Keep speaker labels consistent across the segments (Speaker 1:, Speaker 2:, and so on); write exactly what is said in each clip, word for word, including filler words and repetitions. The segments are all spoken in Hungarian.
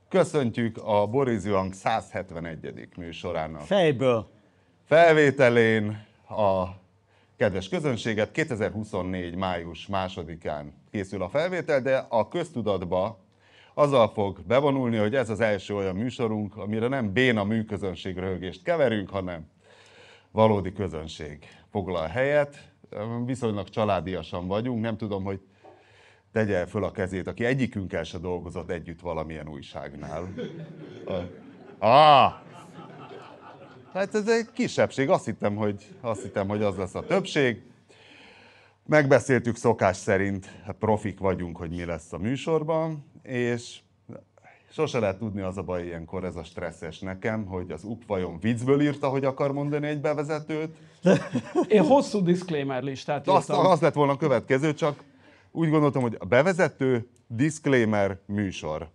Speaker 1: Köszöntjük a Borézzi Hang száz hetvenegyedik műsorának
Speaker 2: Fejből.
Speaker 1: felvételén a kedves közönséget. kétezer-huszonnégy. május másodikán készül a felvétel, de a köztudatba azzal fog bevonulni, hogy ez az első olyan műsorunk, amire nem béna műközönség röhögést keverünk, hanem valódi közönség foglal helyet. Viszonylag családiasan vagyunk, nem tudom, hogy tegye föl a kezét, aki egyikünkkel se dolgozott együtt valamilyen újságnál. Ah! Hát ez egy kisebbség, azt hittem, hogy, azt hittem, hogy az lesz a többség. Megbeszéltük szokás szerint, hát profik vagyunk, hogy mi lesz a műsorban, és sose lehet tudni, az a baj ilyenkor, ez a stresszes nekem, hogy az uk vajon viccből írta, hogy akar mondani egy bevezetőt.
Speaker 3: Én hosszú disclaimer listát írtam.
Speaker 1: Az, az lett volna a következő, csak úgy gondoltam, hogy a bevezető, disclaimer, műsor.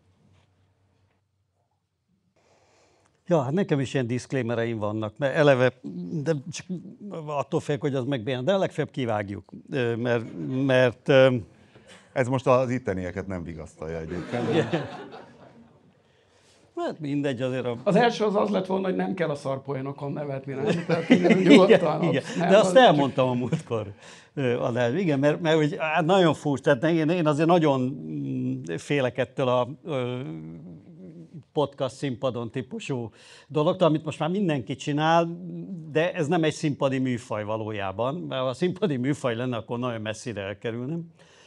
Speaker 2: Ja, hát nekem is ilyen disclaimereim vannak, mert eleve, de csak attól félek, hogy az megbéna, de legfeljebb kivágjuk, mert... mert
Speaker 1: Ez most az ittenieket nem vigasztalja egyébként.
Speaker 2: Hát mindegy, azért a...
Speaker 3: Az első az az lett volna, hogy nem kell a szarpoénokon nevetni, nem? Tehát, nyugodtan,
Speaker 2: igen, igen.
Speaker 3: Nem,
Speaker 2: De azt
Speaker 3: az
Speaker 2: elmondtam a múltkor. Adás. Igen, mert, mert hogy, hát nagyon furcsa, tehát én, én azért nagyon félek ettől a podcast színpadon típusú dologtól, amit most már mindenki csinál, de ez nem egy színpadi műfaj valójában, mert ha a színpadi műfaj lenne, akkor nagyon messzire elkerülnem.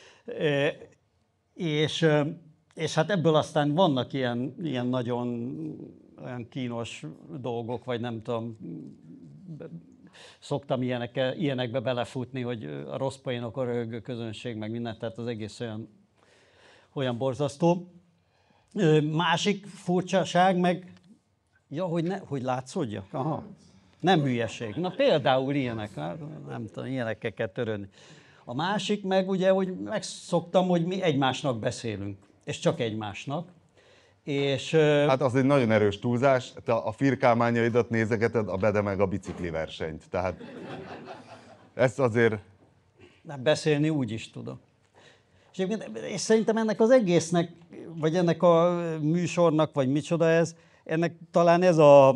Speaker 2: És, és hát ebből aztán vannak ilyen, ilyen nagyon olyan kínos dolgok, vagy nem tudom, szoktam ilyenekbe, ilyenekbe belefutni, hogy a rossz poénok, a röhögő közönség, meg mindent, tehát az egész olyan, olyan borzasztó. Másik furcsaság meg, ja, hogy, ne, hogy látszódjak? Aha. Nem hülyeség. Na például ilyenek, nem tudom, ilyenekkel kell törődni. A másik meg ugye, hogy megszoktam, hogy mi egymásnak beszélünk, és csak egymásnak. És,
Speaker 1: hát az egy nagyon erős túlzás, te a firkálmányaidat nézegeted, a Bede meg a bicikli versenyt, tehát ezt azért...
Speaker 2: Nem, beszélni úgy is tudom. És, és szerintem ennek az egésznek, vagy ennek a műsornak, vagy micsoda ez, ennek talán ez a...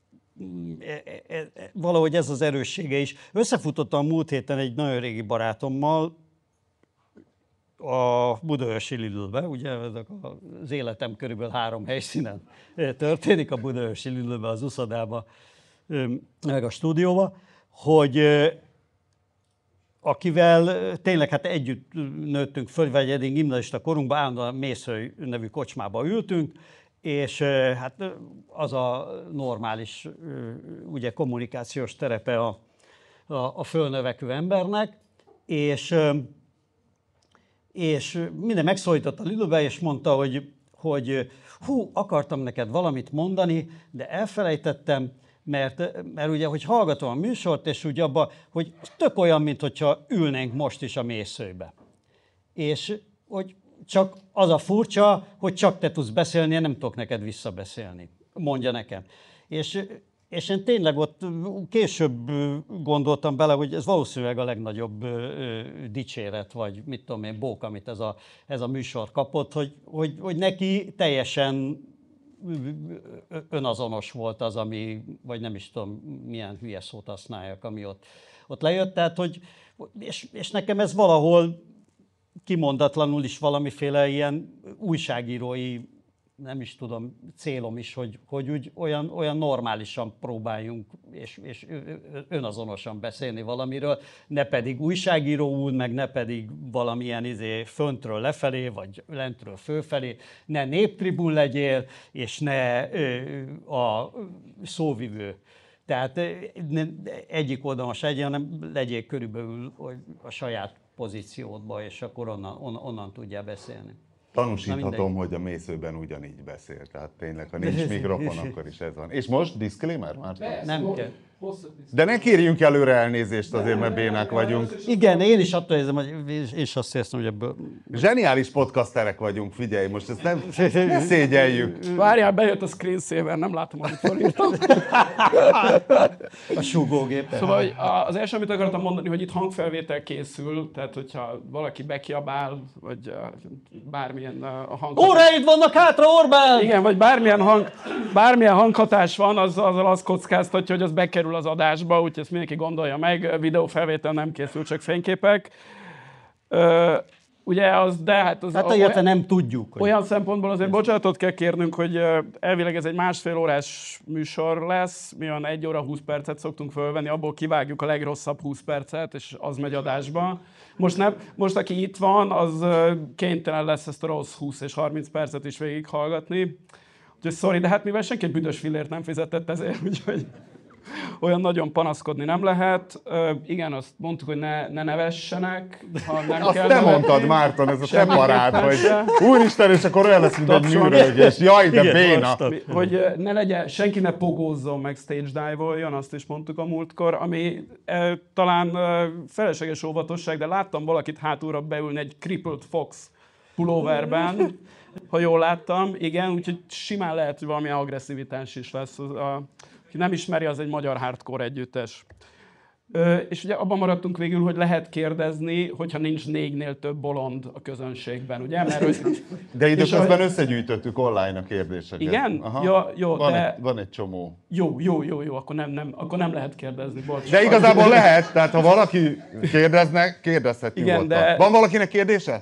Speaker 2: valahogy ez az erőssége is. Összefutottam múlt héten egy nagyon régi barátommal a Budaörsi Lidlbe, ugye az életem körülbelül három helyszínen történik, a Budaörsi Lidlbe, az uszodába, meg a stúdióba, hogy akivel tényleg hát együtt nőttünk föl, vagy eddig gimnazista korunkban, állandóan Mészöly nevű kocsmába ültünk, és hát az a normális ugye, kommunikációs terepe a, a, a fölnövekvő embernek, és, és minden megszólított a Lidlbe, és mondta, hogy, hogy hú, akartam neked valamit mondani, de elfelejtettem, mert, mert ugye, hogy hallgatom a műsort, és ugye abban, hogy tök olyan, mintha ülnénk most is a Mészölybe. És hogy csak az a furcsa, hogy csak te tudsz beszélni, én nem tudok neked visszabeszélni, mondja nekem. És, és én tényleg ott később gondoltam bele, hogy ez valószínűleg a legnagyobb dicséret, vagy mit tudom én, bók, amit ez a, ez a műsor kapott, hogy, hogy, hogy neki teljesen önazonos volt az, ami, vagy nem is tudom, milyen hülye szót használjak, ami ott, ott lejött. Tehát, hogy, és, és nekem ez valahol kimondatlanul is valamiféle ilyen újságírói, nem is tudom, célom is, hogy, hogy úgy olyan, olyan normálisan próbáljunk és, és önazonosan beszélni valamiről, ne pedig újságíróul, meg ne pedig valamilyen izé föntről lefelé, vagy lentről fölfelé, ne néptribun legyél, és ne a szóvivő. Tehát egyik oldalon se legyen, hanem legyél körülbelül a saját pozíciódba, és akkor onnan, on, onnan tudjál beszélni.
Speaker 1: Tanúsíthatom, hogy a Mészőben ugyanígy beszél, tehát tényleg, ha nincs mikrofon, akkor is ez van. És most disclaimer már?
Speaker 2: Nem kell.
Speaker 1: De ne kérjünk előre elnézést azért, mert bénák vagyunk.
Speaker 2: Igen, én is attól érzem, hogy én is azt érzem, hogy ebből...
Speaker 1: Zseniális podcasterek vagyunk, figyelj, most ezt nem ne szégyeljük.
Speaker 3: Várjál, bejött a screensaver, nem látom, amit felírtam.
Speaker 2: A súgógép.
Speaker 3: Szóval hogy az első, amit akartam mondani, hogy itt hangfelvétel készül, tehát hogyha valaki bekiabál, vagy bármilyen a hang...
Speaker 2: Óráid vannak hátra, Orbán!
Speaker 3: Igen, vagy bármilyen, hang, bármilyen hanghatás van, az, azzal azt kockáztatja, hogy az bekerül az adásba, úgyhogy ezt mindenki gondolja meg. Videófelvétel nem készül, csak fényképek. Ö, ugye az, de hát az...
Speaker 2: Hát érte nem tudjuk. Hogy...
Speaker 3: Olyan szempontból azért bocsánatot kell kérnünk, hogy elvileg ez egy másfél órás műsor lesz, mi olyan egy óra húsz percet szoktunk fölvenni, abból kivágjuk a legrosszabb húsz percet, és az megy adásba. Most, nem, most aki itt van, az kénytelen lesz ezt a rossz húsz és harminc percet is végighallgatni. Úgyhogy sorry, de hát mivel senki egy büdös fillért nem fizetett ezért, úgyhogy olyan nagyon panaszkodni nem lehet. Uh, igen, azt mondtuk, hogy ne, ne nevessenek, ha nem
Speaker 1: azt
Speaker 3: kell
Speaker 1: te
Speaker 3: nevetni.
Speaker 1: mondtad, Márton, ez a te parád, hogy
Speaker 3: se.
Speaker 1: úristen, és akkor olyan lesz, mint egy nyűrölgés. Jaj, de
Speaker 2: Igen,
Speaker 1: béna.
Speaker 3: Mi- Hogy ne legyen, senki ne pogózzon meg stage dive-oljon, azt is mondtuk a múltkor, ami e, talán e, felesleges óvatosság, de láttam valakit hátulra beülni egy Crippled Fox pulóverben, ha jól láttam, igen, úgyhogy simán lehet, hogy valami agresszivitás is lesz. Az, a, aki nem ismeri, az egy magyar hardcore együttes. Ö, és ugye abban maradtunk végül, hogy lehet kérdezni, hogyha nincs négynél több bolond a közönségben, ugye? Mert, hogy,
Speaker 1: De
Speaker 3: és
Speaker 1: időközben
Speaker 3: ahogy-
Speaker 1: összegyűjtöttük online a kérdéseket.
Speaker 3: Igen?
Speaker 1: Aha.
Speaker 3: Ja, jó,
Speaker 1: van,
Speaker 3: de-
Speaker 1: egy, van egy csomó.
Speaker 3: Jó, jó, jó, jó, akkor nem, nem, akkor nem lehet kérdezni, bocs.
Speaker 1: De igazából lehet, tehát ha valaki kérdeznek, kérdezhet
Speaker 3: Igen,
Speaker 1: nyugodtan.
Speaker 3: de-
Speaker 1: Van valakinek kérdése?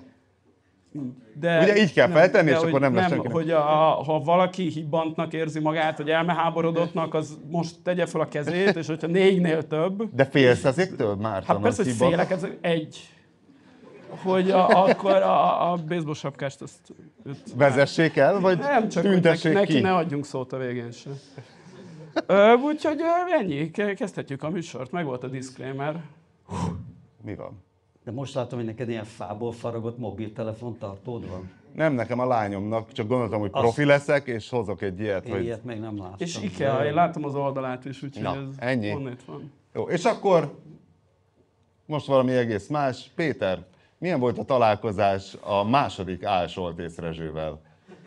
Speaker 3: De
Speaker 1: Ugye így kell feltenni, és
Speaker 3: de
Speaker 1: akkor
Speaker 3: hogy
Speaker 1: nem lesz
Speaker 3: nem,
Speaker 1: senkinek.
Speaker 3: hogy a, ha valaki hibbantnak érzi magát, vagy elmeháborodottnak, az most tegye fel a kezét, és hogyha négynél több,
Speaker 1: De félsz ezektől, Márton?
Speaker 3: hát persze, hogy
Speaker 1: az hiba?
Speaker 3: félek, ez egy, hogy a, akkor a, a baseball sapkást azt őt,
Speaker 1: Vezessék el, vagy
Speaker 3: nem csak, hogy neki,
Speaker 1: tüntessék
Speaker 3: neki
Speaker 1: ki?
Speaker 3: ne adjunk szót a végén sem. Ö, úgyhogy ö, ennyi, Ke- kezdhetjük a műsort, meg volt a disclaimer.
Speaker 1: Mi van?
Speaker 2: De most látom, hogy neked ilyen fából faragott mobiltelefon tartód van.
Speaker 1: Nem nekem, a lányomnak, csak gondoltam, hogy
Speaker 2: Azt-
Speaker 1: profi leszek, és hozok egy ilyet,
Speaker 2: Én
Speaker 1: hogy...
Speaker 2: ilyet még nem láttam.
Speaker 3: És IKEA, én láttam az oldalát is, úgyhogy
Speaker 1: Na,
Speaker 3: ez
Speaker 1: ennyi.
Speaker 3: onnét van.
Speaker 1: Jó, és akkor most valami egész más. Péter, milyen volt a találkozás a második Áll Soltész Rezsővel?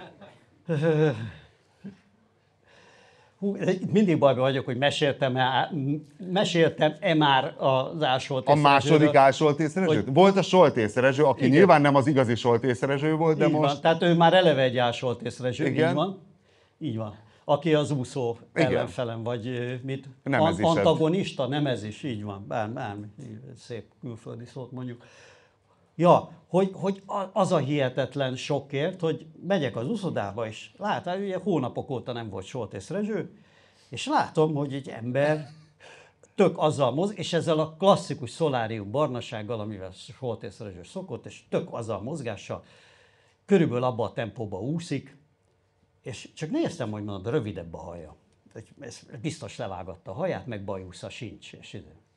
Speaker 2: Hú, mindig bajban vagyok, hogy meséltem-e, meséltem-e már az Áll Soltész
Speaker 1: A második
Speaker 2: Rezsőről.
Speaker 1: Áll Soltész Rezső?
Speaker 2: Hogy-
Speaker 1: Volt a Soltész Rezső, aki
Speaker 2: Igen.
Speaker 1: nyilván nem az igazi Soltész Rezső volt, de
Speaker 2: Így
Speaker 1: most...
Speaker 2: van. Tehát ő már eleve egy Áll Soltész Rezső,
Speaker 1: Igen.
Speaker 2: így van. Így van. Aki az úszó
Speaker 1: Igen.
Speaker 2: ellenfelem, vagy ö, mit?
Speaker 1: Nemezised.
Speaker 2: An- antagonista, nemezis, így van. Bármi, bármi, szép külföldi szót mondjuk. Ja, hogy, hogy a- az a hihetetlen sokkért, hogy megyek az úszodába, és látom, ugye hónapok óta nem volt Soltész Rezső, és látom, hogy egy ember tök azzal moz, és ezzel a klasszikus szolárium barnasággal, amivel Soltész Rezső szokott, és tök azzal a mozgással, körülbelül abba a tempóba úszik, és csak néztem, hogy mondod, rövidebb a haja. Ez biztos levágatta a haját, meg bajusza sincs. És,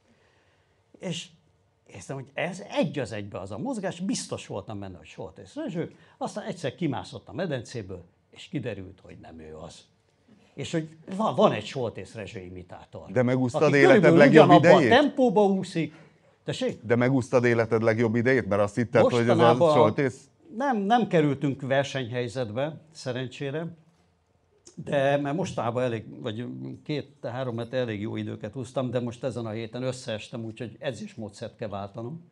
Speaker 2: és értem, hogy ez egy az egybe az a mozgás, biztos voltam benne, hogy Soltész Rezső, aztán egyszer kimászott a medencéből, és kiderült, hogy nem ő az. És hogy van, van egy Soltész Rezső imitátor.
Speaker 1: De megúsztad
Speaker 2: aki
Speaker 1: életed
Speaker 2: körülbelül
Speaker 1: legjobb
Speaker 2: ugyanabba
Speaker 1: idejét?
Speaker 2: a tempóba úszik. Tessék?
Speaker 1: De megúsztad életed legjobb idejét, mert azt hitted, hogy ez a
Speaker 2: Mostanában
Speaker 1: Soltész?
Speaker 2: Nem, nem kerültünk versenyhelyzetbe, szerencsére, de mert mostanában elég, vagy két-három hete elég jó időket húztam, de most ezen a héten összeestem, úgyhogy edzésmódszert kell váltanom.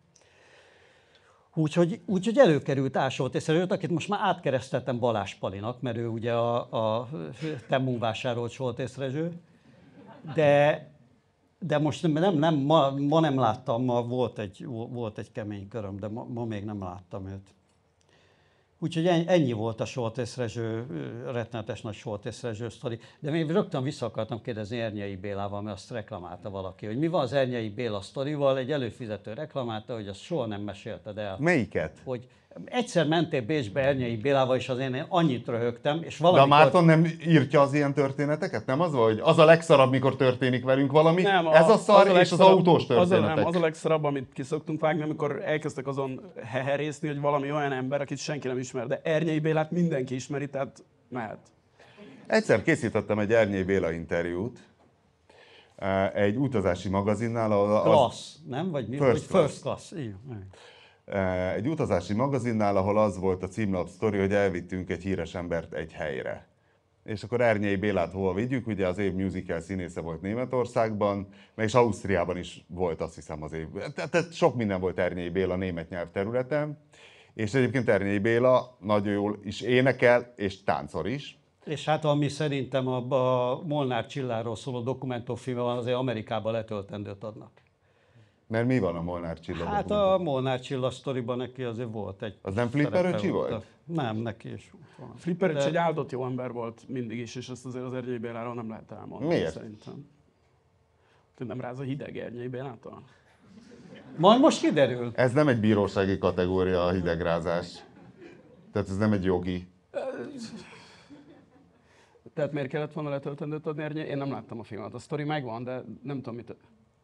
Speaker 2: Úgyhogy, úgyhogy előkerült Áll Soltész Rezsőt, akit most már átkereszteltem Balázs Palinak, mert ő ugye a, a Temmún vásárolt Soltész Rezső, de, de most nem, nem, nem ma, ma nem láttam, ma volt egy, volt egy kemény köröm, de ma, ma még nem láttam őt. Úgyhogy ennyi volt a Soltész Rezső, rettenetes nagy Soltész Rezső sztori. De még rögtön vissza akartam kérdezni Ernyei Bélával, mert azt reklamálta valaki, hogy mi van az Ernyei Béla sztorival, egy előfizető reklamálta, hogy azt soha nem mesélted el.
Speaker 1: Melyiket?
Speaker 2: Hogy egyszer mentél Bécsbe Ernyei Bélával, és azért én annyit röhögtem, és
Speaker 1: De a
Speaker 2: valamikor...
Speaker 1: Márton nem írtja az ilyen történeteket? Nem az, hogy az a legszarabb, mikor történik velünk valami?
Speaker 3: Nem,
Speaker 1: ez a szar és az
Speaker 3: legszarabb-
Speaker 1: autós
Speaker 3: az a,
Speaker 1: történetek.
Speaker 3: nem, az a legszarabb, amit ki szoktunk vágni, amikor elkezdtek azon heherészni, hogy valami olyan ember, akit senki nem ismer, de Ernyei Bélát mindenki ismeri, tehát mehet.
Speaker 1: Egyszer készítettem egy Ernyei Béla interjút, egy utazási magazinnál, ahol az...
Speaker 2: Class, nem? Vagy mi?
Speaker 1: First
Speaker 2: Vagy
Speaker 1: class.
Speaker 2: First Class. Igen.
Speaker 1: Egy utazási magazinnál, ahol az volt a címlap sztori, hogy elvittünk egy híres embert egy helyre. És akkor Ernyei Bélát hova vigyük, ugye az év musical színésze volt Németországban, meg és Ausztriában is volt, azt hiszem, az év. Tehát sok minden volt Ernyei Béla német nyelvterületen, és egyébként Ernyei Béla nagyon jól is énekel, és táncol is.
Speaker 2: És hát ami szerintem a, a Molnár Csilláról szóló dokumentumfilmben van, azért Amerikában letöltendőt adnak.
Speaker 1: Mert mi van a Molnár Csilla?
Speaker 2: Hát a Molnár Csilla sztoriban neki azért volt egy...
Speaker 1: Az nem Flipper öcsi volt?
Speaker 2: Nem, neki is volt.
Speaker 3: Flipper
Speaker 2: De-
Speaker 3: egy áldott jó ember volt mindig is, és ezt azért az Ernyei Béláról nem lehet elmondani.
Speaker 1: Miért?
Speaker 3: Szerintem. Te nem ráz a hideg Ernyei Bélától?
Speaker 2: Majd most kiderül.
Speaker 1: Ez nem egy bírósági kategória, a hidegrázás. Tehát ez nem egy jogi.
Speaker 3: Tehát miért kellett volna letöltendőt adni Ernyei? Én nem láttam a filmet. A sztori megvan, de nem tudom mit...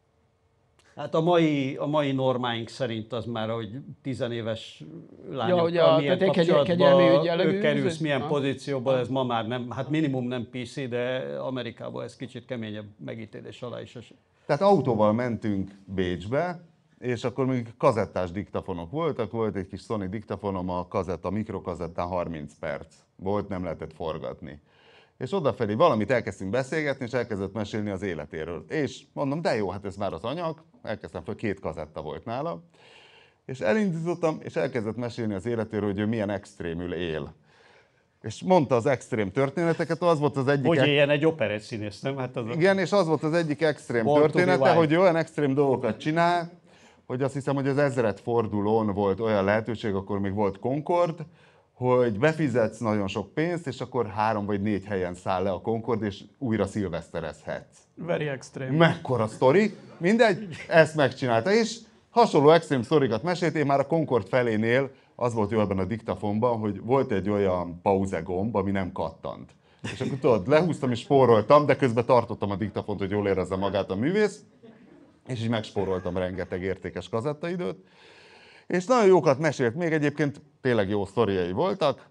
Speaker 2: Hát a mai, a mai normáink szerint az már, hogy tizenéves lányokkal
Speaker 3: ugye, a-
Speaker 2: milyen
Speaker 3: tehát egy kegy- kegyelmi ügy
Speaker 2: kapcsolatban
Speaker 3: jellegű
Speaker 2: ők kerülsz,
Speaker 3: üzlet?
Speaker 2: milyen
Speaker 3: Ha.
Speaker 2: pozícióban, ez ma már nem, hát minimum nem pé cé, de Amerikában ez kicsit keményebb megítélés alá is esik.
Speaker 1: Tehát autóval mentünk Bécsbe, és akkor még kazettás diktafonok voltak, volt egy kis Sony diktafonom, a kazetta, a mikrokazettán harminc perc volt, nem lehetett forgatni. És odafelé valamit elkezdtünk beszélgetni, és elkezdett mesélni az életéről. És mondom, de jó, hát ez már az anyag, elkezdtem fel, két kazetta volt nála, és elindítottam, és elkezdett mesélni az életéről, hogy ő milyen extrémül él. És mondta az extrém történeteket, az volt az egyik...
Speaker 2: Hogy éljen egy operett színész, nem? Hát az a...
Speaker 1: Igen, és az volt az egyik extrém
Speaker 2: Born to be
Speaker 1: története,
Speaker 2: wild.
Speaker 1: hogy olyan extrém dolgokat csinál, hogy azt hiszem, hogy az ezred fordulón volt olyan lehetőség, akkor még volt Concorde, hogy befizetsz nagyon sok pénzt, és akkor három vagy négy helyen száll le a Concorde, és újra szilveszterezhetsz.
Speaker 3: Very extreme.
Speaker 1: Mekkora sztori, mindegy, ezt megcsinálta, és hasonló extrém sztorikat mesélt, én már a Concorde felénél az volt jó ebben a diktafonban, hogy volt egy olyan pauze gomb, ami nem kattant. És akkor tudod, lehúztam és spóroltam, de közben tartottam a diktafont, hogy jól érezze magát a művész, és így megspóroltam rengeteg értékes kazettaidőt. És nagyon jókat mesélt, még egyébként tényleg jó sztoriai voltak.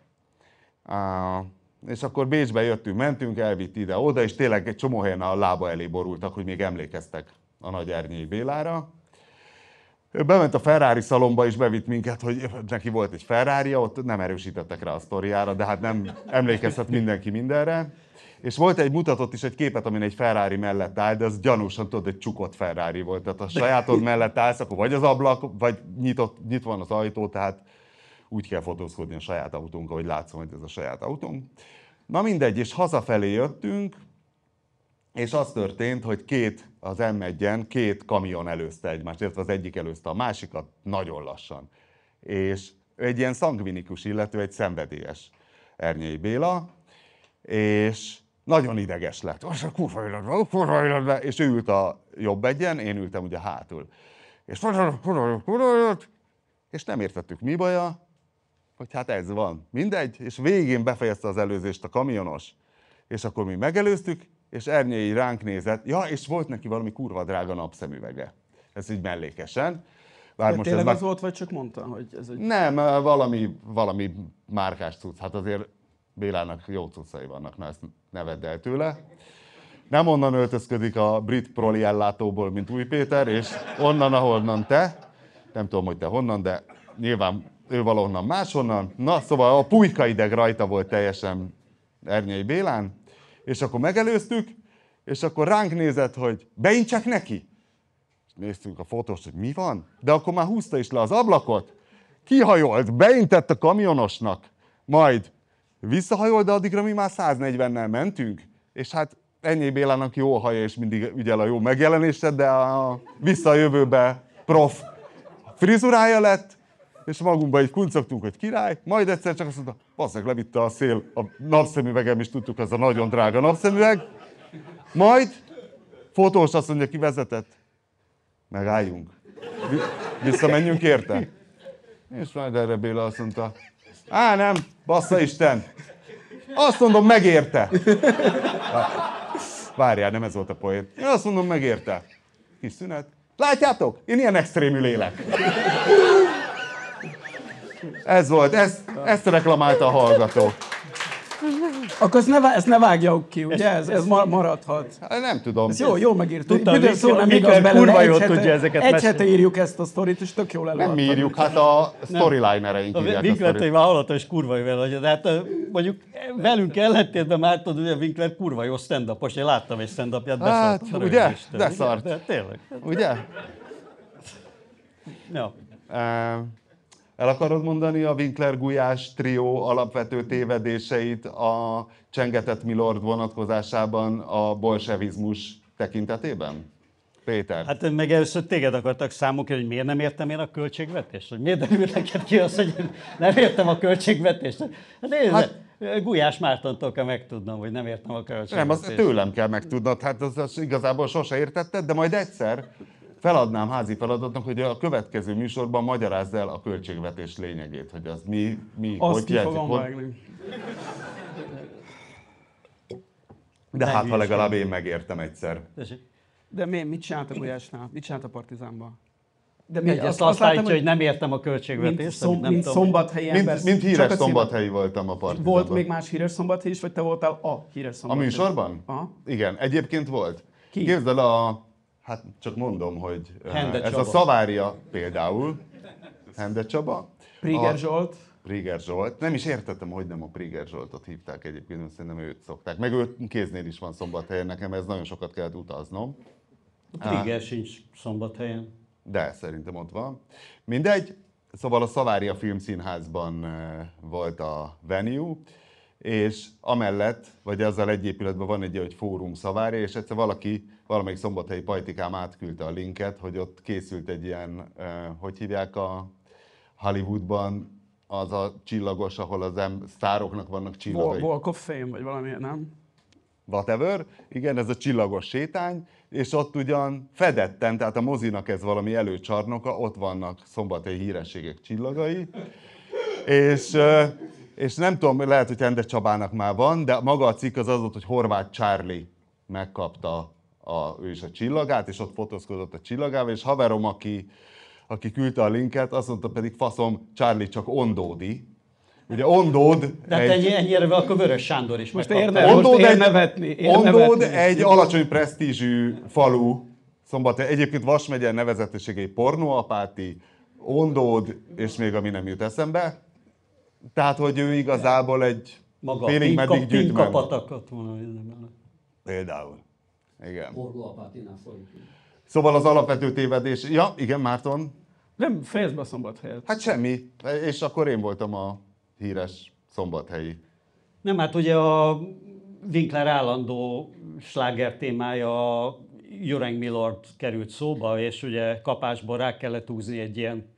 Speaker 1: Á, és akkor Bécsbe jöttünk, mentünk, elvitt ide-oda, és tényleg egy csomó helyen a lába elé borultak, hogy még emlékeztek a nagy Ernyei Bélára. Ő bement a Ferrari szalomba, és bevitt minket, hogy neki volt egy Ferrari-ja, ott nem erősítettek rá a sztoriára, de hát nem emlékezhet mindenki mindenre. És volt egy, mutatott is egy képet, amin egy Ferrari mellett áll, de az gyanúsan, tudod, egy csukott Ferrari volt. Tehát a sajátod mellett állsz, akkor vagy az ablak, vagy nyitott, nyitva van az ajtó, tehát úgy kell fotózkodni a saját autónk, ahogy látszom, hogy ez a saját autónk. Na mindegy, és hazafelé jöttünk, és az történt, hogy két, az em egyen két kamion előzte egymást, illetve az egyik előzte a másikat nagyon lassan. És ő egy ilyen szangvinikus illető, egy szenvedélyes Ernyei Béla, és nagyon ideges lett. Az a kurva életben, kurva életben, és ő ült a jobb egyen, én ültem ugye hátul. És és nem értettük, mi baja, hogy hát ez van. Mindegy, és végén befejezte az előzést a kamionos, és akkor mi megelőztük, és Ernyei ránk nézett, ja, és volt neki valami kurva drága napszemüvege. Ez így mellékesen. Bár
Speaker 3: De
Speaker 1: most
Speaker 3: tényleg
Speaker 1: ez
Speaker 3: az volt, vagy csak mondta, hogy ez egy...
Speaker 1: Nem, valami, valami márkás cucc. Hát azért Bélának jó cuccai vannak, na ezt ne vedd el tőle. Nem onnan öltözködik a brit proli ellátóból, mint Új Péter, és onnan, ahonnan te. Nem tudom, hogy te honnan, de nyilván ő valahonnan máshonnan. Na, szóval a pulykaideg rajta volt teljesen Ernyei Bélán, és akkor megelőztük, és akkor ránk nézett, hogy beintsek neki. Néztünk a fotós, hogy mi van, de akkor már húzta is le az ablakot, kihajolt, beintett a kamionosnak, majd visszahajolt, de addigra mi már száznegyvennel mentünk, és hát Ernyei Bélának jó a haja, és mindig ügyel a jó megjelenésre, de a visszajövőbe prof frizurája lett, és magunkban így kuncogtunk, hogy király, majd egyszer csak azt mondta, basszeg, levitte a szél, a napszemüvegem is tudtuk, ez a nagyon drága napszemüveg, majd fotós azt mondja, ki vezetett, megálljunk, visszamenjünk érte. És majd erre Béla azt mondta, á nem, bassza Isten, azt mondom, megérte. Várjál, nem ez volt a poén. Én azt mondom, megérte. Kis szünet. Látjátok? Én ilyen extrémül élek. Ez volt, ezt, ezt reklamálta a hallgató.
Speaker 3: Akkor ezt ne, vá- ezt ne vágjuk ki, ugye? Ez, ez ma- maradhat.
Speaker 1: Hát nem tudom.
Speaker 3: Ez jó, jó megírtuk.
Speaker 2: Tudtam,
Speaker 3: Büdös szó nem
Speaker 2: Winkler
Speaker 3: igaz belőle.
Speaker 2: kurva
Speaker 3: Egy
Speaker 2: jól
Speaker 3: hete-
Speaker 2: tudja ezeket
Speaker 3: Egy
Speaker 2: mesélni.
Speaker 3: hete írjuk ezt a sztorit, és tök jól
Speaker 1: Nem
Speaker 3: előadtad.
Speaker 1: mi írjuk, hát a storylinereink
Speaker 2: A
Speaker 1: írják a
Speaker 2: Winklert
Speaker 1: sztorit.
Speaker 2: én már hallottam, és kurva jól vagy. De hát ö, mondjuk velünk ellentétben már tudod, hogy a Winkler kurva jó stand-upos. Én láttam egy stand-upját,
Speaker 1: Hát,
Speaker 2: beszart.
Speaker 1: ugye? De szart.
Speaker 2: De tényleg.
Speaker 1: Ugye?
Speaker 2: Ja.
Speaker 1: Eh, El akarod mondani a Winkler-Gulyás trió alapvető tévedéseit a Csengetett Milord vonatkozásában a bolsevizmus tekintetében? Péter?
Speaker 2: Hát meg először téged akartak számok, hogy miért nem értem én a költségvetést? Hogy miért derül neked ki az, hogy én nem értem a költségvetést? Hát nézd, hát, Gulyás Mártontól kell megtudnom, hogy nem értem a költségvetést.
Speaker 1: Nem, az tőlem kell megtudnod, hát az, az igazából sose értetted, de majd egyszer feladnám házi feladatnak, hogy a következő műsorban magyarázd el a költségvetés lényegét, hogy az mi, mi
Speaker 3: Azt
Speaker 1: hogy
Speaker 3: ki
Speaker 1: jelzik,
Speaker 3: fogom
Speaker 1: hogy...
Speaker 3: vágni.
Speaker 1: De hát, ha
Speaker 2: hülyeskedj.
Speaker 1: legalább én megértem egyszer.
Speaker 2: Tessék.
Speaker 3: De mi, mit csinált a Gulyásnál? Mit csinált a Partizánban? De mi,
Speaker 2: Egy, azt, azt állítja, hogy nem értem a költségvetést.
Speaker 3: mint, szom,
Speaker 2: amit nem
Speaker 3: mint
Speaker 2: tudom.
Speaker 3: szombathelyi ember.
Speaker 1: Mint, mint
Speaker 3: csak
Speaker 1: híres
Speaker 3: a címet-
Speaker 1: szombathelyi voltam a partizánban.
Speaker 3: Volt még más híres szombathely is, vagy te voltál a híres
Speaker 1: A
Speaker 3: szombathely?
Speaker 1: műsorban?
Speaker 3: Aha.
Speaker 1: Igen, egyébként volt.
Speaker 3: Ki?
Speaker 1: Képzeld el a... Hát csak mondom, hogy eh,
Speaker 2: Hende
Speaker 1: ez
Speaker 2: Csaba.
Speaker 1: a Szavária például, Hende Csaba,
Speaker 3: Priger
Speaker 1: a
Speaker 3: Zsolt.
Speaker 1: Priger Zsolt. Nem is értettem, hogy nem a Priger Zsoltot hívták egyébként, mert szerintem őt szokták. Meg őt kéznél is van Szombathelyen, nekem ez nagyon sokat kellett utaznom.
Speaker 2: A Priger sincs Szombathelyen.
Speaker 1: De szerintem ott van. Mindegy, szóval a Szavária Filmszínházban eh, volt a venue, és amellett, vagy azzal egy épületben van egy ilyen, hogy Fórum Szavária, és egyszer valaki, valamelyik szombathelyi pajtikám átküldte a linket, hogy ott készült egy ilyen, eh, hogy hívják a Hollywoodban, az a csillagos, ahol az em- sztároknak vannak csillagai.
Speaker 3: Walk of Fame, vagy valami, nem?
Speaker 1: Whatever, igen, ez a csillagos sétány, és ott ugyan fedetten, tehát a mozinak ez valami előcsarnoka, ott vannak szombathelyi hírességek csillagai, és, ö, és nem tudom, lehet, hogy Hende Csabának már van, de maga a cikk az az volt, hogy Horváth Charlie megkapta a, ő is a csillagát, és ott fotózkodott a csillagával, és haverom, aki, aki küldte a linket, azt mondta pedig faszom, Charlie csak ondódi. Ugye ondód
Speaker 2: De hát ennyi, ennyire akkor Vörös Sándor is
Speaker 3: Most
Speaker 2: megkapta.
Speaker 3: érne, most
Speaker 1: Ondód
Speaker 3: ér
Speaker 1: egy-
Speaker 3: nevetni. Ér
Speaker 1: Ondód
Speaker 3: nevetni.
Speaker 1: egy alacsony presztízsű falu, Szombathely, egyébként Vas megye nevezetességei Pornóapáti, Ondód, és még ami nem jut eszembe. Tehát, hogy ő igazából egy
Speaker 2: Maga
Speaker 1: félig
Speaker 2: Pinka,
Speaker 1: meddig gyűjtmen.
Speaker 2: Pinka patakat van.
Speaker 1: Például. Igen.
Speaker 2: Pornóapátinál folyik.
Speaker 1: Szóval az alapvető tévedés... Ja, igen, Márton.
Speaker 3: Nem, fejezd be a Szombathelyet.
Speaker 1: Hát semmi. És akkor én voltam a híres szombathelyi.
Speaker 2: Nem, hát ugye a Winkler állandó sláger témája a Jureng Milord került szóba, és ugye kapásból rá kellett húzni egy ilyen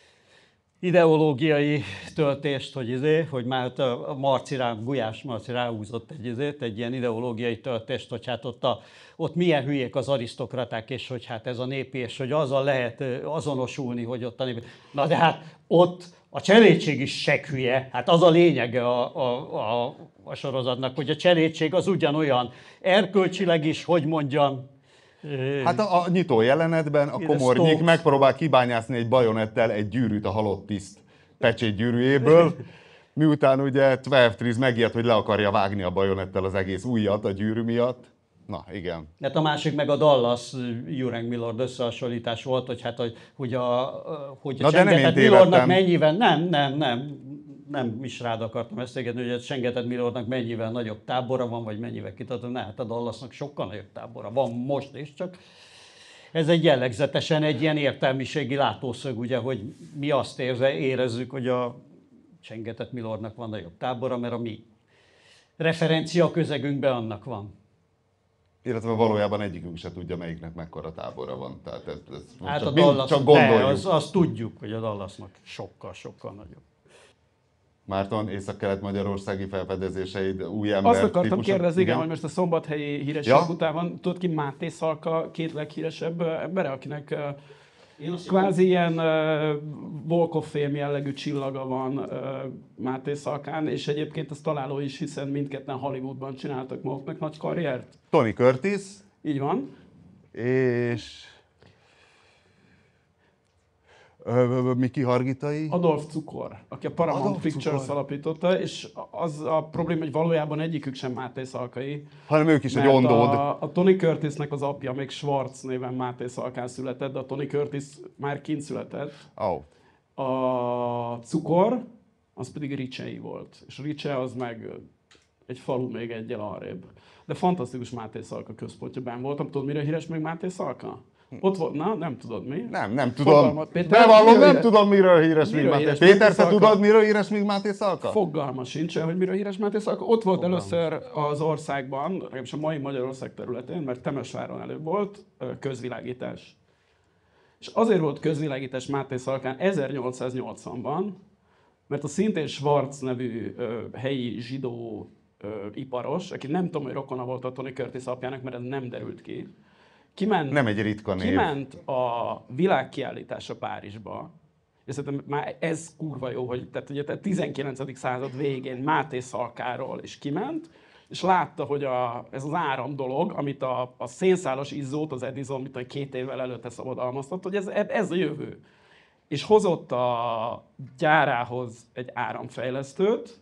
Speaker 2: ideológiai töltést, hogy, izé, hogy már ott a Marci rá, Gulyás Marci ráhúzott egy, izét, egy ilyen ideológiai töltést, hogy hát ott, a, ott milyen hülyék az arisztokraták, és hogy hát ez a népi, és hogy azzal lehet ö, azonosulni, hogy ott a népi. Na de hát ott a cselédség is seghülye, hát az a lényege a, a, a, a sorozatnak, hogy a cselédség az ugyanolyan erkölcsileg is, hogy mondjam, ö,
Speaker 1: Hát a, a nyitó jelenetben a
Speaker 2: Ide
Speaker 1: komornyik
Speaker 2: Stokes.
Speaker 1: megpróbál kibányászni egy bajonettel egy gyűrűt a halott tiszt pecsét gyűrűjéből, miután ugye tizenkettő Trees megijedt, hogy le akarja vágni a bajonettel az egész ujjat a gyűrű miatt. Na, igen.
Speaker 2: Hát a másik meg a Dallas Jureng Milord összehasonlítás volt, hogy hát, hogy, hogy a, hogy a
Speaker 1: Na, de nem én
Speaker 2: Csengetett
Speaker 1: tévedtem.
Speaker 2: Milordnak mennyivel, nem, nem, nem, nem is rád akartam ezt engedni, hogy a Csengetett Milordnak mennyivel nagyobb tábora van, vagy mennyivel kitartó, ne, hát a Dallasnak sokkal nagyobb tábora van most is, csak ez egy jellegzetesen egy ilyen értelmiségi látószög, ugye, hogy mi azt érze, érezzük, hogy a Csengetett Milordnak van nagyobb tábora, mert a mi referencia közegünkben annak van.
Speaker 1: Illetve valójában egyikünk se tudja, melyiknek mekkora tábora van. Tehát ez, ez
Speaker 2: Hát
Speaker 1: csak,
Speaker 2: a
Speaker 1: mind,
Speaker 2: Dallas,
Speaker 1: csak gondoljuk.
Speaker 2: de, az, azt tudjuk, hogy a Dallasnak sokkal, sokkal nagyobb.
Speaker 1: Márton, észak-kelet-magyarországi felfedezéseid, új ember
Speaker 3: Azt akartam
Speaker 1: típusok?
Speaker 3: kérdezni, igen, hogy most a szombathelyi hírességek
Speaker 1: Ja?
Speaker 3: után van, tudod ki Máté Szalka két leghíresebb ö, embere, akinek ö,
Speaker 2: Én azt
Speaker 3: kvázi ilyen uh, Walk of Fame jellegű csillaga van uh, Máté Szalkán, és egyébként az találó is, hiszen mindketten Hollywoodban csináltak maguknak nagy karriert.
Speaker 1: Tony Curtis,
Speaker 3: Így van.
Speaker 1: és Ö, Miki Hargitai?
Speaker 3: Adolf Cukor, aki a Paramount
Speaker 1: Adolf
Speaker 3: Pictures
Speaker 1: Cukor.
Speaker 3: alapította, és az a probléma, hogy valójában egyikük sem Máté Szalkai.
Speaker 1: Hanem ők is egy
Speaker 3: Mert
Speaker 1: ondód.
Speaker 3: a, a Tony Curtisnek az apja még Schwartz néven Máté Szalkán született, de a Tony Curtis már kint született.
Speaker 1: Oh.
Speaker 3: A Cukor, az pedig Ricsei volt. És Ricse az meg egy falu még egyel arrébb. De fantasztikus Máté Szalka központja benn voltam. Tudod, mire híres még Máté Szalka? Ott volt, na, nem tudod mi?
Speaker 1: Nem, nem tudom.
Speaker 3: Fogalmat- Péter,
Speaker 1: Bevallom,
Speaker 3: miről
Speaker 1: nem
Speaker 3: híres?
Speaker 1: tudom, miről híres még
Speaker 3: Miről
Speaker 1: Máté.
Speaker 3: híres
Speaker 1: Péter,
Speaker 3: Máté
Speaker 1: te
Speaker 3: Szalka?
Speaker 1: tudod, miről híres még Máté Szalka?
Speaker 3: Fogalma sincsen, hogy miről híres Máté Szalka. Ott volt először az országban, legalábbis a mai Magyarország területén, mert Temesváron előbb volt közvilágítás. És azért volt közvilágítás Máté Szalkán ezernyolcszáznyolcvanban, mert a szintén Schwartz nevű ö, helyi zsidó ö, iparos, aki nem tudom, hogy rokona volt a Tony Curtis apjának, mert ez nem derült ki, kiment,
Speaker 1: Nem egy ritka név.
Speaker 3: kiment a világkiállításra Párizsba, és szerintem már ez kurva jó, hogy tehát ugye a tizenkilencedik század végén Máté Szalkáról is kiment, és látta, hogy a, ez az áram dolog, amit a, a szénszálas izzót, az Edison, mint a két évvel előtte szabadalmaztat, hogy ez, ez a jövő. És hozott a gyárához egy áramfejlesztőt,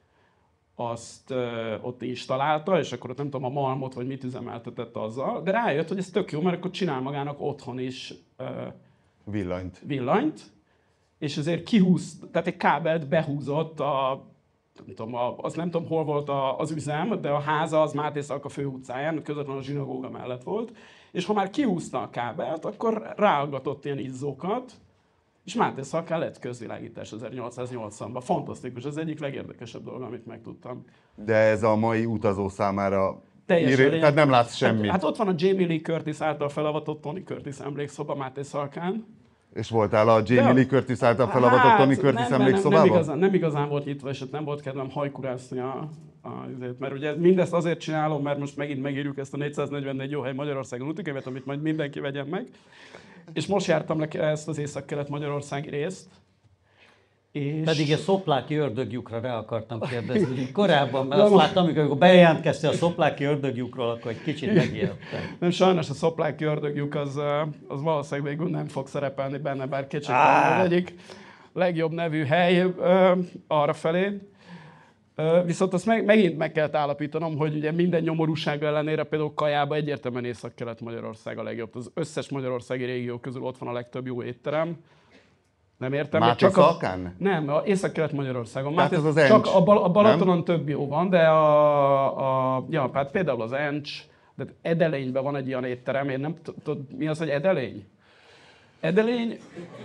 Speaker 3: azt ö, ott installálta, és akkor ott nem tudom, a malmot vagy mit üzemeltetett azzal, de rájött, hogy ez tök jó, mert akkor csinál magának otthon is ö,
Speaker 1: Villanyt.
Speaker 3: villanyt, és ezért kihúz, tehát egy kábelt behúzott a, nem tudom, a, az nem tudom, hol volt a, az üzem, de a háza az Máté Szalka főutcáján, közvetlenül a zsinagóga mellett volt, és ha már kihúzta a kábelt, akkor ráaggatott ilyen izzókat, és Máté Szalkán lett közvilágítás ezernyolcszáznyolcvanban. Fantasztikus, ez egyik legérdekesebb dolog, amit megtudtam.
Speaker 1: De ez a mai utazó számára
Speaker 3: Teljesen
Speaker 1: ír,
Speaker 3: lény-
Speaker 1: tehát nem látsz semmit.
Speaker 3: Hát, hát ott van a Jamie Lee Curtis által felavatott Tony Curtis emlékszoba Máté Szalkán.
Speaker 1: És voltál a Jamie
Speaker 3: De-
Speaker 1: Lee Curtis által felavatott
Speaker 3: Hát,
Speaker 1: Tony Curtis
Speaker 3: nem, nem,
Speaker 1: emlékszobában?
Speaker 3: nem, igazán, nem igazán volt nyitva, és ott nem volt kedvem hajkurászni a, a, azért, mert ugye mindezt azért csinálom, mert most megint megírjuk ezt a négyszáznegyvennégy jó hely Magyarországon útikönyvet, amit majd mindenki vegyen meg. És most jártam le ezt az észak-kelet-magyarországi részt. És...
Speaker 2: Pedig a szopláki ördöglyukra rá akartam kérdezni. Korábban, mert
Speaker 3: Na,
Speaker 2: azt
Speaker 3: mo-
Speaker 2: láttam, amikor bejelentkeztél a szopláki ördöglyukról, akkor egy kicsit megijedtem.
Speaker 3: Nem, sajnos a szopláki ördöglyuk az, az valószínűleg végül nem fog szerepelni benne, bár
Speaker 2: Á!
Speaker 3: kétségtelen az egyik legjobb nevű hely ö, arra felé. Ö, viszont azt meg, megint meg kellett állapítanom, hogy ugye minden nyomorúság ellenére például kajában egyértelműen Észak-Kelet-Magyarország a legjobb. Az összes magyarországi régió közül ott van a legtöbb jó étterem. Nem értem.
Speaker 1: Máté
Speaker 3: csak a,
Speaker 1: Szalkán?
Speaker 3: nem, a Észak-Kelet-Magyarországon.
Speaker 1: Tehát
Speaker 3: Máté-
Speaker 1: az az
Speaker 3: csak
Speaker 1: Encs,
Speaker 3: a, Bal- a Balatonon
Speaker 1: nem?
Speaker 3: több jó van, de a, a ja, hát például az Encs, de Edelényben van egy ilyen étterem, én nem t- tudod, mi az, hogy Edelény? Edelény,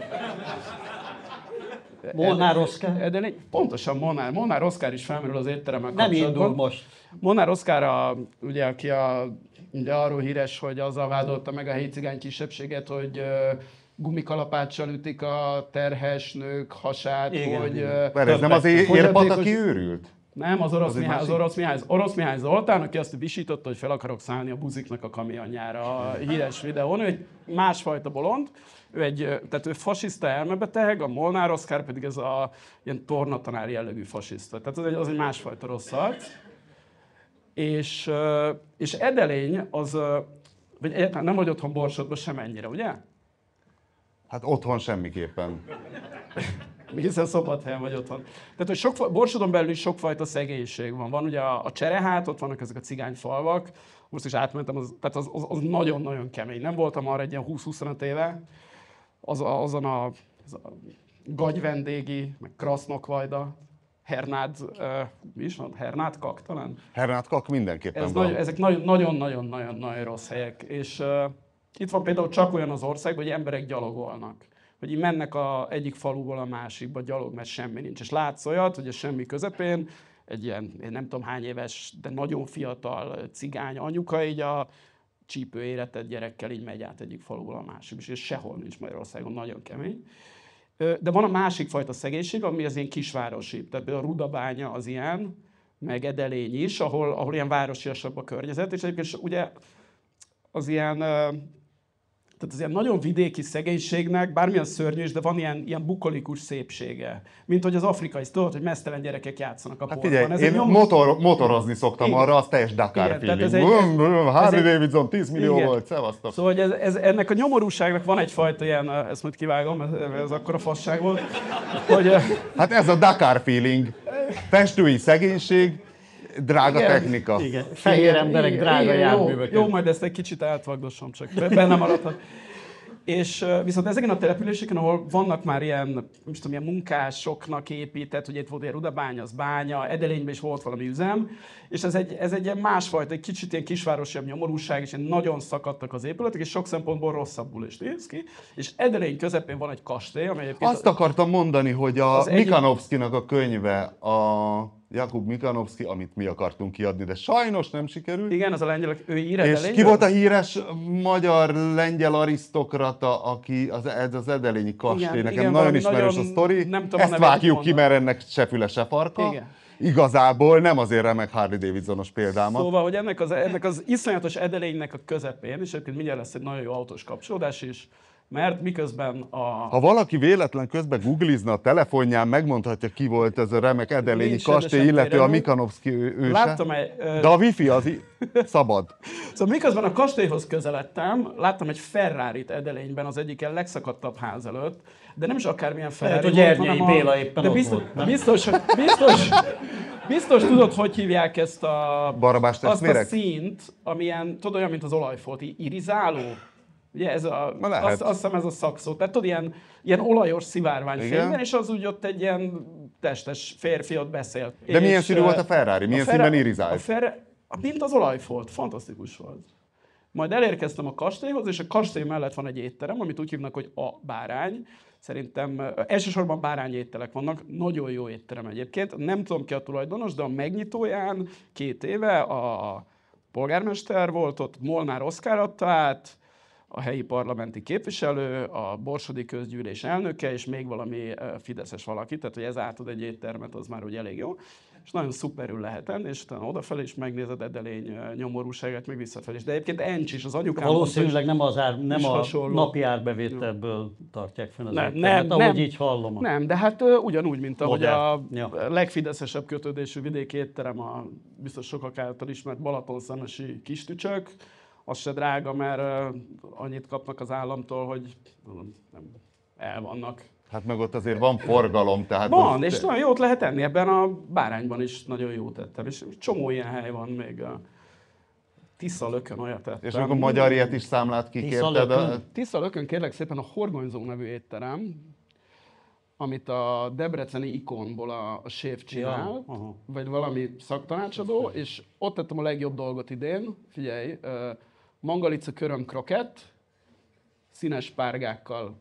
Speaker 2: Molnár Oszkár?
Speaker 3: Edelény, pontosan Molnár. Molnár Oszkár is felmerül az étteremmel
Speaker 2: Nem
Speaker 3: kapcsolatban.
Speaker 2: indul most.
Speaker 3: Molnár Oszkár, a, ugye, aki a, ugye arról híres, hogy azzal vádolta meg a helyi cigány kisebbséget, hogy ö, gumikalapáccsal ütik a terhes nők hasát,
Speaker 2: Igen,
Speaker 3: hogy...
Speaker 2: igen.
Speaker 3: ö,
Speaker 1: Mert ez nem az é-
Speaker 3: Fogyatékos-
Speaker 1: érpat, aki őrült?
Speaker 3: Nem, az orosz,
Speaker 1: Az egy
Speaker 3: Mihály, az
Speaker 1: másik?
Speaker 3: orosz Mihály, az orosz Mihály Zoltán, aki azt visította, hogy fel akarok szállni a buziknak a kamionjára a híres videón. Ő egy másfajta bolond, ő egy, tehát ő fasiszta elmebeteg, a Molnár Oszkár pedig ez a ilyen tornatanár jellegű fasiszta. Tehát az egy, az egy másfajta rossz arc. És, ö, és Edelény az, ö, vagy egyáltalán nem vagy otthon Borsodban semennyire, ugye?
Speaker 1: Hát otthon semmiképpen.
Speaker 3: Hiszen Szombathelyen vagy otthon. Tehát, hogy sok, Borsodon belül is sokfajta szegénység van. Van ugye a, a Cserehát, ott vannak ezek a cigányfalvak, most is átmentem, az, tehát az, az, az nagyon-nagyon kemény. Nem voltam arra egy ilyen húsz-huszonöt éve, az, a, azon a, az a Gagyvendégi, meg Krasznokvajda, Hernád, uh, mi is van? Hernád Kak talán?
Speaker 1: Hernát Kak mindenképpen
Speaker 3: Ez
Speaker 1: van.
Speaker 3: nagy, ezek nagyon-nagyon-nagyon rossz helyek. És uh, itt van például csak olyan az országban, hogy emberek gyalogolnak. Hogy így mennek a egyik faluból a másikba gyalog, mert semmi nincs. És látsz olyat, hogy a semmi közepén egy ilyen, én nem tudom hány éves, de nagyon fiatal cigány anyuka így a csípő éretett gyerekkel így megy át egyik faluból a másikba, és sehol nincs Magyarországon, nagyon kemény. De van a másik fajta szegénység, ami az ilyen kisvárosi. Tehát például a Rudabánya az ilyen, meg Edelény is, ahol, ahol ilyen városiasabb a környezet, és egyébként ugye az ilyen Tehát az ilyen nagyon vidéki szegénységnek, bármilyen szörnyű is, de van ilyen, ilyen bukolikus szépsége. Mint hogy az afrikai, tudod, hogy meztelen gyerekek játszanak a
Speaker 1: Hát
Speaker 3: porban.
Speaker 1: figyelj,
Speaker 3: Ez
Speaker 1: én
Speaker 3: egy nyom...
Speaker 1: motor, motorozni szoktam
Speaker 3: Igen.
Speaker 1: arra, az teljes Dakar
Speaker 3: Igen, tehát
Speaker 1: feeling.
Speaker 3: ez egy-
Speaker 1: Brum, brum, Harley
Speaker 3: ez egy-
Speaker 1: Davidson tíz millió
Speaker 3: Igen.
Speaker 1: volt, szevasztok.
Speaker 3: Szóval hogy ez, ez, ennek a nyomorúságnak van egyfajta ilyen, ezt majd kivágom, ez, ez akkora fasság volt, hogy
Speaker 1: Hát ez a Dakar feeling. Festői szegénység, drága
Speaker 3: Igen.
Speaker 1: technika.
Speaker 2: Igen, fehér emberek
Speaker 3: Igen,
Speaker 2: drága
Speaker 3: igen, jó,
Speaker 2: járművek.
Speaker 3: jó, majd ezt egy kicsit átvagdosom, csak benne maradhat. És uh, viszont ezeken a településeken, ahol vannak már ilyen, nem is tudom, ilyen munkásoknak épített, ugye itt volt ilyen Rudabánya, az bánya, Edelényben is volt valami üzem, és ez egy, ez egy ilyen másfajta, egy kicsit ilyen kisvárosiabb nyomorúság, és ilyen nagyon szakadtak az épületek, és sok szempontból rosszabbul is néz ki. És Edelény közepén van egy kastély, amely egyébként...
Speaker 1: Azt akartam mondani, hogy a
Speaker 3: Az egyik-
Speaker 1: Mikanovszkinak a könyve, a Jakub Mikanovszki, amit mi akartunk kiadni, de sajnos nem sikerült.
Speaker 3: Igen, az a lengyelek, ő ír
Speaker 1: És
Speaker 3: Edelényről?
Speaker 1: ki volt a híres magyar-lengyel arisztokrata, aki az, ez az edelényi kastély,
Speaker 3: Igen,
Speaker 1: nekem
Speaker 3: igen,
Speaker 1: nagyon
Speaker 3: valami
Speaker 1: ismerős
Speaker 3: nagyon-
Speaker 1: a sztori.
Speaker 3: nem tudom a
Speaker 1: Ezt
Speaker 3: nevét
Speaker 1: vágjuk ki,
Speaker 3: mondani.
Speaker 1: mert ennek se füle, se farka.
Speaker 3: Igen.
Speaker 1: Igazából nem azért remek Harley Davidsonos példámat.
Speaker 3: Szóval, hogy ennek az, ennek az iszonyatos Edelénynek a közepén, és egyébként mindjárt lesz egy nagyon jó autós kapcsolódás is, mert miközben a...
Speaker 1: Ha valaki véletlen közben googlizna a telefonján, megmondhatja, ki volt ez a remek edelényi
Speaker 3: Nincs
Speaker 1: kastély,
Speaker 3: rendesen
Speaker 1: illetve a
Speaker 3: például.
Speaker 1: Mikanovszki ő, őse.
Speaker 3: Láttam egy... ö,
Speaker 1: De a wifi az i- szabad.
Speaker 3: Szóval miközben a kastélyhoz közeledtem, láttam egy Ferrarit Edelényben az egyik ilyen legszakadtabb ház előtt, de nem is akármilyen Ferrari
Speaker 2: hogy
Speaker 3: volt,
Speaker 2: Erdélyi
Speaker 3: hanem a...
Speaker 2: Béla éppen
Speaker 3: de
Speaker 2: ott
Speaker 3: biztos,
Speaker 2: volt, nem?
Speaker 3: biztos, hogy- biztos, biztos tudod, hogy hívják ezt a...
Speaker 1: Barabás
Speaker 3: azt a
Speaker 1: testvérek?
Speaker 3: színt, ami ilyen, tudod, olyan, mint az olajfolt, i- irizáló. Ugye ez a,
Speaker 1: Na lehet.
Speaker 3: azt, azt hiszem ez a szakszó. Tehát tudod, ilyen, ilyen olajos szivárvány
Speaker 1: Igen.
Speaker 3: fényben, és az úgy ott egy ilyen testes férfi ott beszélt.
Speaker 1: De milyen
Speaker 3: És,
Speaker 1: színű volt a
Speaker 3: ö,
Speaker 1: Ferrari? Milyen
Speaker 3: Ferra-
Speaker 1: színben irizált?
Speaker 3: A Ferra- mint az olajfolt. Fantasztikus volt. Majd elérkeztem a kastélyhoz, és a kastély mellett van egy étterem, amit úgy hívnak, hogy a Bárány. Szerintem ö, elsősorban bárány ételek vannak, nagyon jó étterem egyébként. Nem tudom ki a tulajdonos, de a megnyitóján két éve a polgármester volt ott, Molnár Oszkár adta át, a helyi parlamenti képviselő, a Borsodi Közgyűlés elnöke, és még valami ö, fideszes valaki, tehát hogy ez átad egy éttermet, az már úgy elég jó. És nagyon szuperül lehet enni, és utána odafelé is megnézed Edelény ö, nyomorúságát, meg visszafelé is. De egyébként Encs is, az anyukám
Speaker 2: Valószínűleg nem, az ár, nem
Speaker 3: is
Speaker 2: a
Speaker 3: hasonló.
Speaker 2: napi árbevételből tartják fenn az
Speaker 3: Nem,
Speaker 2: éttermet,
Speaker 3: nem,
Speaker 2: ahogy
Speaker 3: nem.
Speaker 2: így hallom.
Speaker 3: Nem, de hát ö, ugyanúgy, mint ahogy a
Speaker 2: Modern. Ja.
Speaker 3: legfideszesebb kötődésű vidéki étterem, a biztos sokak által ismert Balatonszemesi Kistücsök, az se drága, mert ö, annyit kapnak az államtól, hogy nem, el vannak.
Speaker 1: Hát meg ott azért van forgalom, tehát...
Speaker 3: Van,
Speaker 1: az-
Speaker 3: és nagyon jót lehet enni, ebben a Bárányban is nagyon jót tettem, és csomó ilyen hely van még a Tiszalökön olyat tettem.
Speaker 1: És akkor magyar ilyet is számlát kikérted. A...
Speaker 2: Tiszalökön?
Speaker 3: Tiszalökön kérlek szépen a Horgonyzó nevű étterem, amit a debreceni ikonból a, a séf csinál,
Speaker 2: Ja, aha.
Speaker 3: vagy valami szaktanácsadó, és ott tettem a legjobb dolgot idén, figyelj, uh, mangalica köröm krokett, színes párgákkal.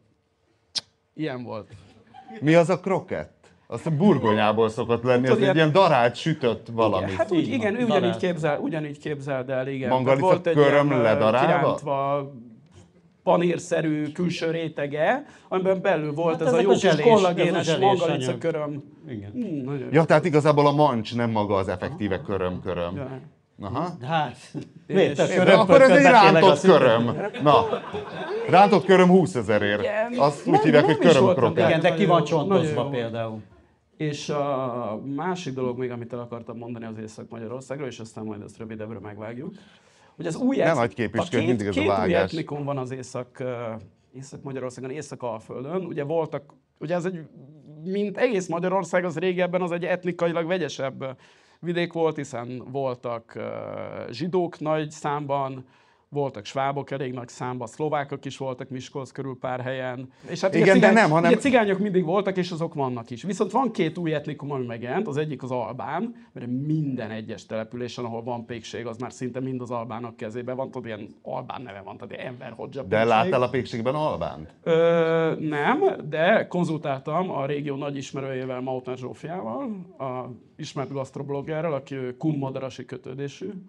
Speaker 3: Ilyen volt.
Speaker 1: Mi az a krokett? Azt a burgonyából szokott lenni, az
Speaker 3: Tudod,
Speaker 1: egy
Speaker 3: ilyen-
Speaker 1: ilyen darált, sütött valami.
Speaker 3: Hát úgy,
Speaker 2: Így
Speaker 3: igen,
Speaker 2: van,
Speaker 3: ugyanígy,
Speaker 2: darált.
Speaker 3: képzel, ugyanígy képzeld el, igen.
Speaker 1: Mangalica
Speaker 3: Tehát volt egy
Speaker 1: köröm
Speaker 3: ilyen, ö,
Speaker 1: ledarálva?
Speaker 3: kirántva, panírszerű külső rétege, amiben belül volt
Speaker 2: Hát
Speaker 3: ez a
Speaker 2: ezek
Speaker 3: jó
Speaker 2: a
Speaker 3: kis
Speaker 2: zselés-
Speaker 3: kollagénes
Speaker 2: ez a zselés
Speaker 3: mangalica
Speaker 2: anyag.
Speaker 3: köröm.
Speaker 2: Igen.
Speaker 3: Hmm, nagyon jó.
Speaker 1: Ja, tehát igazából a mancs, nem maga az effektíve köröm-köröm.
Speaker 3: Ja.
Speaker 1: Aha.
Speaker 2: Hát,
Speaker 3: És-
Speaker 2: miért a
Speaker 3: De
Speaker 1: De akkor ez egy
Speaker 2: körömködbe tényleg
Speaker 1: rántott
Speaker 2: azt hittem-
Speaker 1: köröm. Na, rántott köröm húszezerért.
Speaker 3: Igen.
Speaker 1: Azt úgy
Speaker 3: Nem-
Speaker 1: hívják,
Speaker 3: nem
Speaker 1: hogy
Speaker 3: is
Speaker 1: köröm
Speaker 3: voltam,
Speaker 1: krokett.
Speaker 2: Igen, de ki van
Speaker 3: Nagyon jó,
Speaker 2: csontozva
Speaker 3: nagyon jó.
Speaker 2: például.
Speaker 3: És a másik dolog még, amit el akartam mondani az Észak-Magyarországról, és aztán majd ezt rövidebbre megvágjuk, hogy az új
Speaker 1: Ne nagy képüsködj, mindig ez a
Speaker 3: két új
Speaker 1: vágás.
Speaker 3: etnikum van az Észak, ö, Észak-Magyarországon, Észak-Alföldön. Ugye voltak, ugye ez egy, mint egész Magyarország, az régebben az egy etnikailag vegyesebb vidék volt, hiszen voltak ö, zsidók nagy számban, voltak svábok elég nagy számban, szlovákok is voltak Miskolc körül pár helyen. És hát ugye
Speaker 1: Igen, de
Speaker 3: cigány,
Speaker 1: nem, hanem-
Speaker 3: ugye cigányok mindig voltak, és azok vannak is. Viszont van két új etnikum, ami megjelent. Az egyik az albán, mert minden egyes településen, ahol van pékség, az már szinte mind az albánok kezében van. Tudod, ilyen albán neve van, tehát Enver Hodzsa
Speaker 1: De
Speaker 3: pékség.
Speaker 1: láttál a pékségben albánt?
Speaker 3: Ö, nem, de konzultáltam a régió nagy ismerőjével, Mautner Zsófiával, a ismert gasztrobloggerrel, aki ő kun madarasi kötődésű,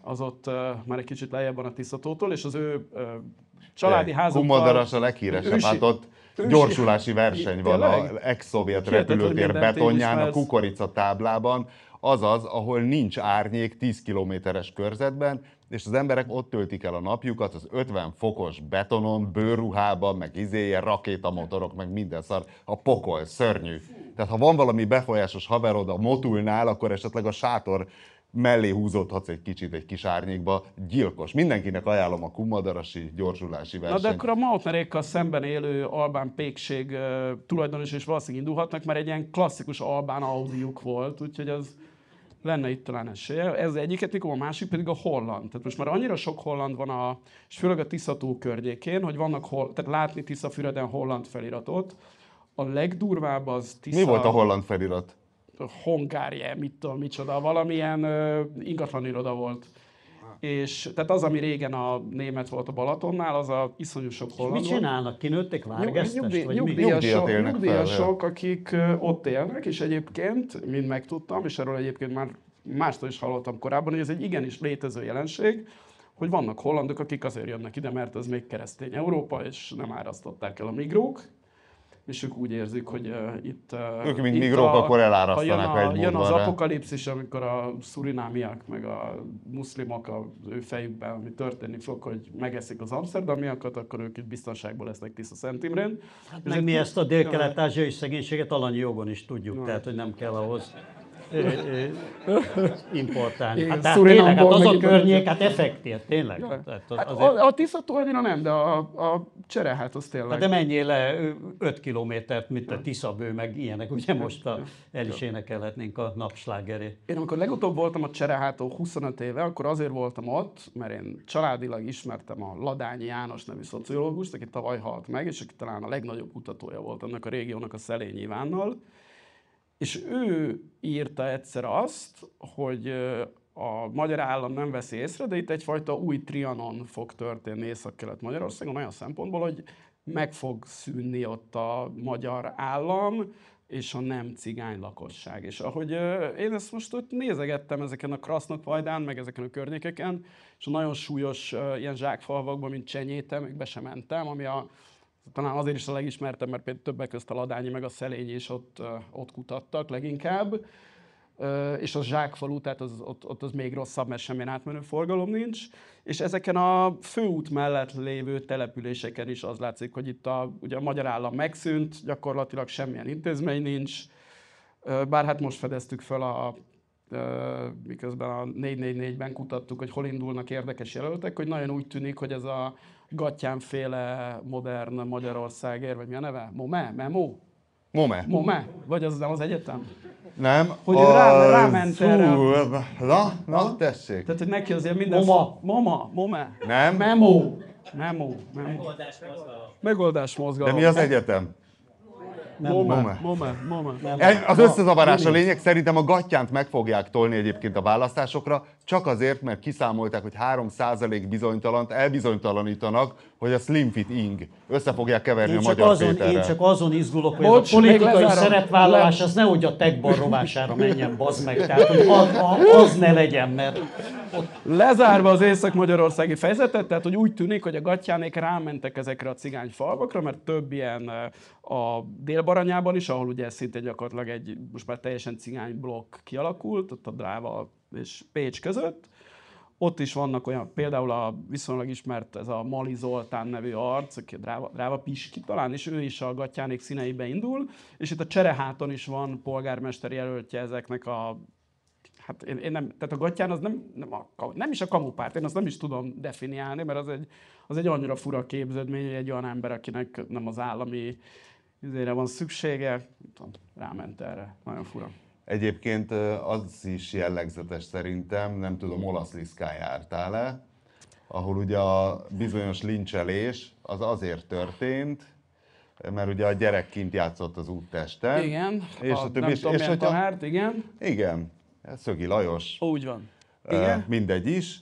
Speaker 3: az ott uh, már egy kicsit lejjebb van a Tiszatótól, és az ő uh, családi házukkal...
Speaker 1: Kumadaras a leghíresebb,
Speaker 3: ősi-
Speaker 1: hát ott
Speaker 3: ősi-
Speaker 1: gyorsulási verseny van
Speaker 3: Tényleg?
Speaker 1: az ex-szovjet
Speaker 3: Hihetetlen, hogy
Speaker 1: repülőtér
Speaker 3: mindent én
Speaker 1: betonján, a
Speaker 3: ismersz.
Speaker 1: kukorica táblában, azaz, ahol nincs árnyék tíz kilométeres körzetben, és az emberek ott töltik el a napjukat az ötven fokos betonon, bőrruhában, meg izéje, rakétamotorok, meg minden szar. A pokol, szörnyű. Tehát ha van valami befolyásos haverod a Motulnál, akkor esetleg a sátor mellé húzódhatsz egy kicsit egy kis árnyékba. Gyilkos. Mindenkinek ajánlom a kumadarasi gyorsulási
Speaker 3: Na
Speaker 1: versenyt.
Speaker 3: de akkor a Mautnerékkal szemben élő albán pékség uh, tulajdonos is valószínűleg indulhatnak, mert egy ilyen klasszikus albán Audiuk volt, úgyhogy az lenne itt talán esélye. Ez egyiket, mikor a másik pedig a holland. Tehát most már annyira sok holland van, a, és főleg a Tiszató környékén, hogy vannak, hol, tehát látni Tiszafüreden holland feliratot. A legdurvább az Tisza...
Speaker 1: Mi volt a holland felirat?
Speaker 3: Hongárie, mit tudom, micsoda, valamilyen uh, ingatlan iroda volt. És tehát az, ami régen a német volt a Balatonnál, az a iszonyú sok holland
Speaker 2: Mit
Speaker 3: volt.
Speaker 2: csinálnak? Kinőttek várgesztest?
Speaker 3: Nyugdíj,
Speaker 2: Vagy mi?
Speaker 3: nyugdíjasok,
Speaker 1: Nyugdíjat élnek fel,
Speaker 3: nyugdíjasok akik ö, ott élnek, és egyébként, mind megtudtam, és erről egyébként már mástól is hallottam korábban, hogy ez egy igenis létező jelenség, hogy vannak hollandok, akik azért jönnek ide, mert ez még keresztény Európa, és nem árasztották el a migrók, és ők úgy érzik, hogy uh, itt... Uh,
Speaker 1: Ők, mint
Speaker 3: itt
Speaker 1: migrók,
Speaker 3: a,
Speaker 1: akkor
Speaker 3: ha
Speaker 1: elárasztanak,
Speaker 3: jön,
Speaker 1: ha
Speaker 3: a,
Speaker 1: egy
Speaker 3: jön az
Speaker 1: módon rá.
Speaker 3: apokalipszis, amikor a szurinámiak, meg a muszlimok az ő fejükben, ami történni fog, hogy megeszik az amszterdamiakat, akkor ők itt biztonságban lesznek Tisza Szent Imrén.
Speaker 2: Hát
Speaker 3: És
Speaker 2: meg
Speaker 3: egy-
Speaker 2: mi ezt a dél-kelet-ázsiai szegénységet alanyi jogon is tudjuk, tehát hogy nem kell ahhoz ö, ö, importálni.
Speaker 3: Igen,
Speaker 2: Hát tehát tényleg, hát
Speaker 3: Surinamból
Speaker 2: az a
Speaker 3: meg-
Speaker 2: környék, hát effektív, tényleg. Tehát az,
Speaker 3: Hát
Speaker 2: azért,
Speaker 3: a, a Tiszató annyira nem, de a, a Cserehát az tényleg.
Speaker 2: hát de menjél le öt kilométert, mint a Tiszabő, meg ilyenek, ugye most a, el is énekelhetnénk a napslágerét.
Speaker 3: Én amikor legutóbb voltam a Cserehától huszonöt éve, akkor azért voltam ott, mert én családilag ismertem a Ladányi János nevű szociológust, aki tavaly halt meg, és aki talán a legnagyobb kutatója volt annak a régiónak a Szelényi Ivánnal. És ő írta egyszer azt, hogy ö, a magyar állam nem veszi észre, de itt egyfajta új Trianon fog történni Észak-Kelet-Magyarországon olyan szempontból, hogy meg fog szűnni ott a magyar állam, és a nem cigány lakosság. És ahogy ö, én ezt most ott nézegettem ezeken a Krasznodvajdán, meg ezeken a környékeken, és a nagyon súlyos ö, ilyen zsákfalvakban, mint Csenyéten, még be sem mentem, ami a, talán azért is a legismertebb, mert például többek közt a Ladányi meg a Szelényi is ott, ö, ott kutattak leginkább. Ö, és az zsákfalu, tehát az, ott, ott az még rosszabb, mert semmilyen átmenő forgalom nincs. És ezeken a főút mellett lévő településeken is az látszik, hogy itt a, ugye a magyar állam megszűnt, gyakorlatilag semmilyen intézmény nincs. Ö, bár hát most fedeztük fel a ö, miközben a négy négy négyben kutattuk, hogy hol indulnak érdekes jelöltek, hogy nagyon úgy tűnik, hogy ez a Gattyán-féle modern Magyarországért, vagy mi a neve? Mome? Memo?
Speaker 1: Mome.
Speaker 3: Mome? Vagy az nem az egyetem?
Speaker 1: Nem.
Speaker 3: Hogy ő rá- ráment erre.
Speaker 1: Fú, Na, na, tessék.
Speaker 3: Tehát, hogy neki azért minden...
Speaker 2: Moma.
Speaker 3: Moma. Mome.
Speaker 1: Nem.
Speaker 3: Memo. Memo. Memo. Megoldás mozgalom.
Speaker 1: De mi az egyetem?
Speaker 3: Mome.
Speaker 1: Mome.
Speaker 3: Mome. Mome.
Speaker 1: Egy- Az összezavarás a lényeg, szerintem a gattyánt meg fogják tolni egyébként a választásokra, csak azért, mert kiszámolták, hogy három százalék bizonytalant elbizonytalanítanak, hogy a Slim Fit Ing össze fogják keverni
Speaker 2: Én
Speaker 1: a
Speaker 2: csak,
Speaker 1: Magyar
Speaker 2: azon, én
Speaker 1: Péterrel.
Speaker 2: csak azon izgulok, hogy
Speaker 3: Bocs,
Speaker 2: ez a
Speaker 3: még
Speaker 2: politikai
Speaker 3: lezárom.
Speaker 2: szerepvállalás
Speaker 3: Le-
Speaker 2: az nehogy a techbar rovására menjen, bazd meg. Tehát, hogy az, a- az ne legyen, mert ott
Speaker 3: Lezárva az észak-magyarországi fejezetet, tehát hogy úgy tűnik, hogy a gattyánék rámentek ezekre a cigány falvakra, mert több ilyen eh, a Dél-Baranyában is, ahol ugye szintén gyakorlatilag egy most már teljesen cigány blokk kialakult, ott a Dráva és Pécs között. Ott is vannak olyan, például a viszonylag ismert ez a Mali Zoltán nevű arc, aki a Dráva, Dráva Piski talán, és ő is a gattyánék színeibe indul, és itt a Csereháton is van polgármester jelöltje ezeknek a hát én, én nem, tehát a gattyán az nem, nem, a, nem is a kamupárt, én azt nem is tudom definiálni, mert az egy, az egy annyira fura képződmény, hogy egy olyan ember, akinek nem az állami izére van szüksége, nem tudom, ráment erre. Nagyon fura.
Speaker 1: Egyébként az is jellegzetes szerintem, nem tudom, Olaszliszkán jártál-e, ahol ugye a bizonyos lincselés az azért történt, mert ugye a gyerek kint játszott az úttesten.
Speaker 3: Igen,
Speaker 1: és
Speaker 3: a,
Speaker 1: a többi,
Speaker 3: nem
Speaker 1: és,
Speaker 3: tudom
Speaker 1: és
Speaker 3: milyen
Speaker 1: hogyha,
Speaker 3: tanárt, igen.
Speaker 1: igen, Szögi Lajos,
Speaker 3: Úgy van.
Speaker 1: ö,
Speaker 3: Igen.
Speaker 1: mindegy is,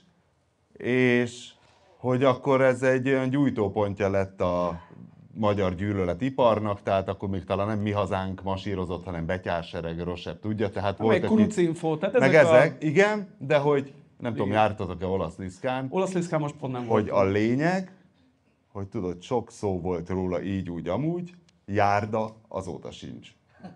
Speaker 1: és hogy akkor ez egy olyan gyújtópontja lett a magyar gyűlöletiparnak, tehát akkor még talán nem Mi Hazánk masírozott, hanem Betyársereg, Rosebb tudja, tehát volt
Speaker 3: Meg
Speaker 1: egy
Speaker 3: Kurucinfo, tehát
Speaker 1: meg
Speaker 3: ezek,
Speaker 1: ezek,
Speaker 3: a...
Speaker 1: igen, de hogy Nem tudom, jártatok-e olasz liszkán,
Speaker 3: Olasz liszkán most pont nem volt.
Speaker 1: hogy a lényeg, hogy tudod, sok szó volt róla így úgy amúgy, járda azóta sincs.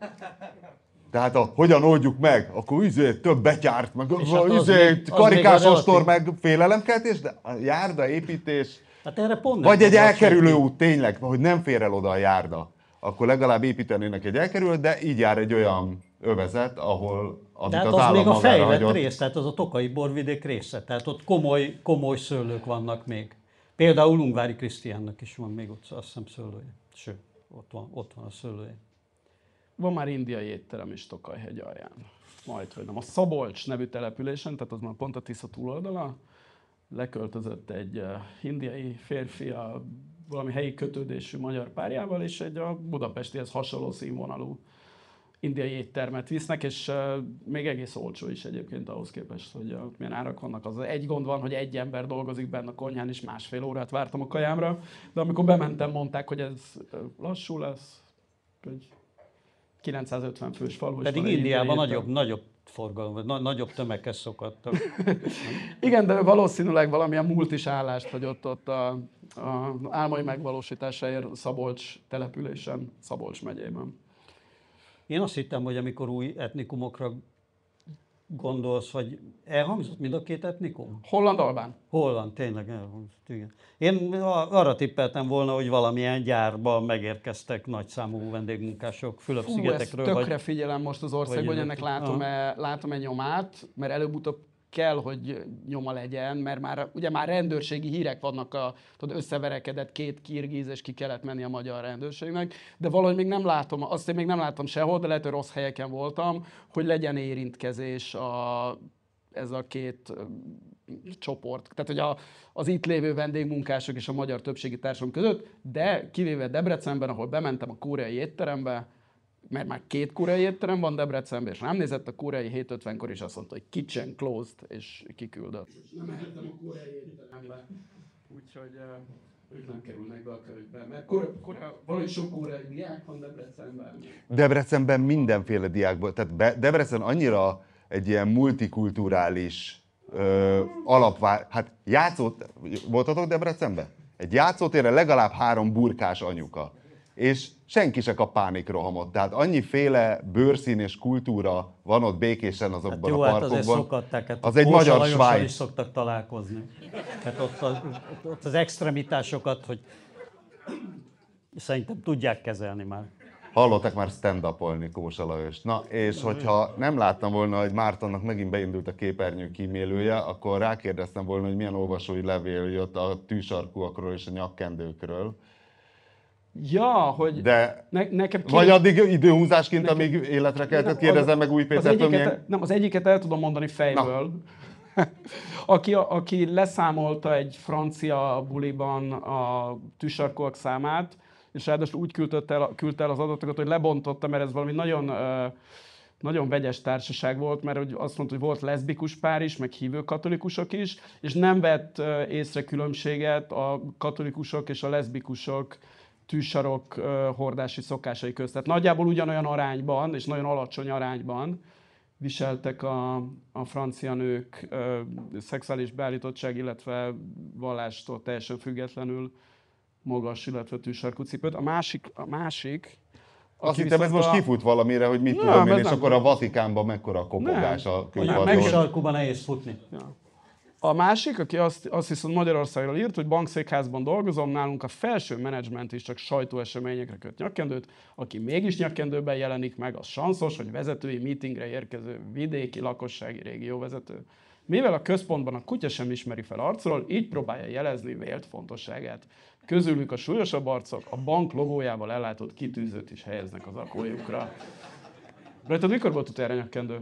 Speaker 1: Tehát a, hogyan oldjuk meg, akkor izé, több betyárt, meg
Speaker 2: És hát az
Speaker 1: izé,
Speaker 2: még- az
Speaker 1: karikás
Speaker 2: még a
Speaker 1: ostor,
Speaker 2: relatív.
Speaker 1: meg félelemkeltés, de a járda építés,
Speaker 2: Hát erre pont nem
Speaker 1: vagy egy
Speaker 2: gondolt
Speaker 1: elkerülő
Speaker 2: senki.
Speaker 1: út tényleg, hogy nem fér el oda a járda, akkor legalább építenének egy elkerülőt, de így jár egy olyan övezet, ahol amit
Speaker 2: De hát
Speaker 1: az,
Speaker 2: az
Speaker 1: állam
Speaker 2: még a
Speaker 1: magára
Speaker 2: fejlett
Speaker 1: hagyott.
Speaker 2: rész, tehát az a Tokai borvidék része, tehát ott komoly, komoly szőlők vannak még. Például Ungvári Krisztiánnak is van még ott, azt hiszem, szőlője. Sőt, ott van, ott van a szőlője.
Speaker 3: Van már indiai étterem is Tokaj-hegy alján. Majd, hogy nem. A Szabolcs nevű településen, tehát az már pont a Tisza túloldala, leköltözött egy uh, indiai férfi a valami helyi kötődésű magyar párjával, és egy a budapestihez hasonló színvonalú indiai éttermet visznek, és uh, még egész olcsó is egyébként ahhoz képest, hogy uh, milyen árak vannak. Az egy gond van, hogy egy ember dolgozik benne a konyhán, és másfél órát vártam a kajámra, de amikor bementem, mondták, hogy ez uh, lassú lesz, hogy kilencszázötven fős falu. és
Speaker 2: Pedig
Speaker 3: van egy
Speaker 2: Indiában
Speaker 3: indiai
Speaker 2: nagyobb,
Speaker 3: étterem.
Speaker 2: nagyobb forgalom, vagy na- nagyobb tömeghez szokattak.
Speaker 3: Igen, de valószínűleg valamilyen multis állást hagyott ott a, a álmai megvalósításáért Szabolcs településen, Szabolcs megyében.
Speaker 2: Én azt hittem, hogy amikor új etnikumokra gondolsz, vagy elhangzott mind a két etnikum?
Speaker 3: Holland-albán.
Speaker 2: Holland, tényleg elhangzott, igen. Én arra tippeltem volna, hogy valamilyen gyárba megérkeztek nagyszámú vendégmunkások
Speaker 3: Fú, ezt
Speaker 2: Fülöp-szigetekről.
Speaker 3: tökre
Speaker 2: vagy...
Speaker 3: figyelem most az országban,
Speaker 2: vagy
Speaker 3: hogy ennek
Speaker 2: jövök.
Speaker 3: látom-e, látom-e nyomát, mert előbb-utóbb kell, hogy nyoma legyen, mert már, ugye már rendőrségi hírek vannak, a, tudod, összeverekedett két kirgiz, és ki kellett menni a magyar rendőrségnek, de valahogy még nem látom, azt én még nem láttam sehol, de lehet, hogy rossz helyeken voltam, hogy legyen érintkezés a, ez a két ö, csoport. Tehát, hogy a, az itt lévő vendégmunkások és a magyar többségi társadalom között, de kivéve Debrecenben, ahol bementem a koreai étterembe, mert már két koreai étterem van Debrecenben, és rám nézett a koreai hét ötvenkor, és azt mondta, hogy kitchen closed, és kiküldött. Nem mehettem a koreai étterembe, úgyhogy uh, ők nem kerülnek be a körükbe, mert Korea, Korea, valahogy sok koreai diák van Debrecenben.
Speaker 1: Debrecenben mindenféle diákból, tehát Be- Debrecen annyira egy ilyen multikulturális ö, alapvár... Hát játszót... Voltatok Debrecenben? Egy játszótérre legalább három burkás anyuka. És senki se kap pánikrohamot. Tehát annyiféle bőrszín és kultúra van ott békésen azokban
Speaker 2: Hát jó,
Speaker 1: a
Speaker 2: hát
Speaker 1: parkokban.
Speaker 2: azért szokatták, hát
Speaker 1: Az egy
Speaker 2: Kósa
Speaker 1: magyar
Speaker 2: Lajossal
Speaker 1: Svájc.
Speaker 2: is szoktak találkozni. Hát ott az, ott az extremitásokat, hogy szerintem tudják kezelni már.
Speaker 1: Hallottak már stand-upolni Kósa Lajost. Na, és hogyha nem láttam volna, hogy Mártonnak megint beindult a képernyő kímélője, akkor rákérdeztem volna, hogy milyen olvasói levél jött a tűsarkúakról és a nyakkendőkről.
Speaker 3: Ja, hogy
Speaker 1: De
Speaker 3: ne, nekem két...
Speaker 1: vagy addig időhúzásként, amíg életre keltett, kérdezem meg Új
Speaker 3: az
Speaker 1: Pétertől,
Speaker 3: egyiket,
Speaker 1: milyen...
Speaker 3: Nem, az egyiket el tudom mondani fejből. aki, aki leszámolta egy francia buliban a tűsarkóak számát, és ráadásul úgy küldte el, küldte el az adatokat, hogy lebontotta, mert ez valami nagyon, nagyon vegyes társaság volt, mert azt mondta, hogy volt leszbikus pár is, meg hívő katolikusok is, és nem vett észre különbséget a katolikusok és a leszbikusok tűsarok hordási szokásai közt. Tehát nagyjából ugyanolyan arányban, és nagyon alacsony arányban viseltek a, a francia nők ö, szexuális beállítottság, illetve vallástól teljesen függetlenül magas, illetve tűsarkú cipőt. A másik, a másik
Speaker 1: Azt
Speaker 3: aki
Speaker 1: hittem, ez
Speaker 3: viszont
Speaker 1: most
Speaker 3: a-
Speaker 1: kifut valamire, hogy mit
Speaker 3: Nem,
Speaker 1: tudom én,
Speaker 3: ez
Speaker 1: és
Speaker 3: nem
Speaker 1: akkor a
Speaker 3: volt.
Speaker 1: Vatikánban mekkora a kopogás
Speaker 3: Nem.
Speaker 1: a
Speaker 3: Meg
Speaker 1: külpadról.
Speaker 3: is-
Speaker 2: Sarkuban nehéz futni.
Speaker 3: Ja. A másik, aki azt, azt viszont Magyarországról írt, hogy bankszékházban dolgozom, nálunk a felső menedzsment is csak sajtóeseményekre köt nyakkendőt, aki mégis nyakkendőben jelenik meg, az sanszos, hogy vezetői meetingre érkező vidéki lakossági régióvezető. Mivel a központban a kutya sem ismeri fel arcról, így próbálja jelezni vélt fontosságát. Közülük a súlyosabb arcok a bank logójával ellátott kitűzőt is helyeznek az akójukra. Rajtad mikor volt utoljára nyakkendő?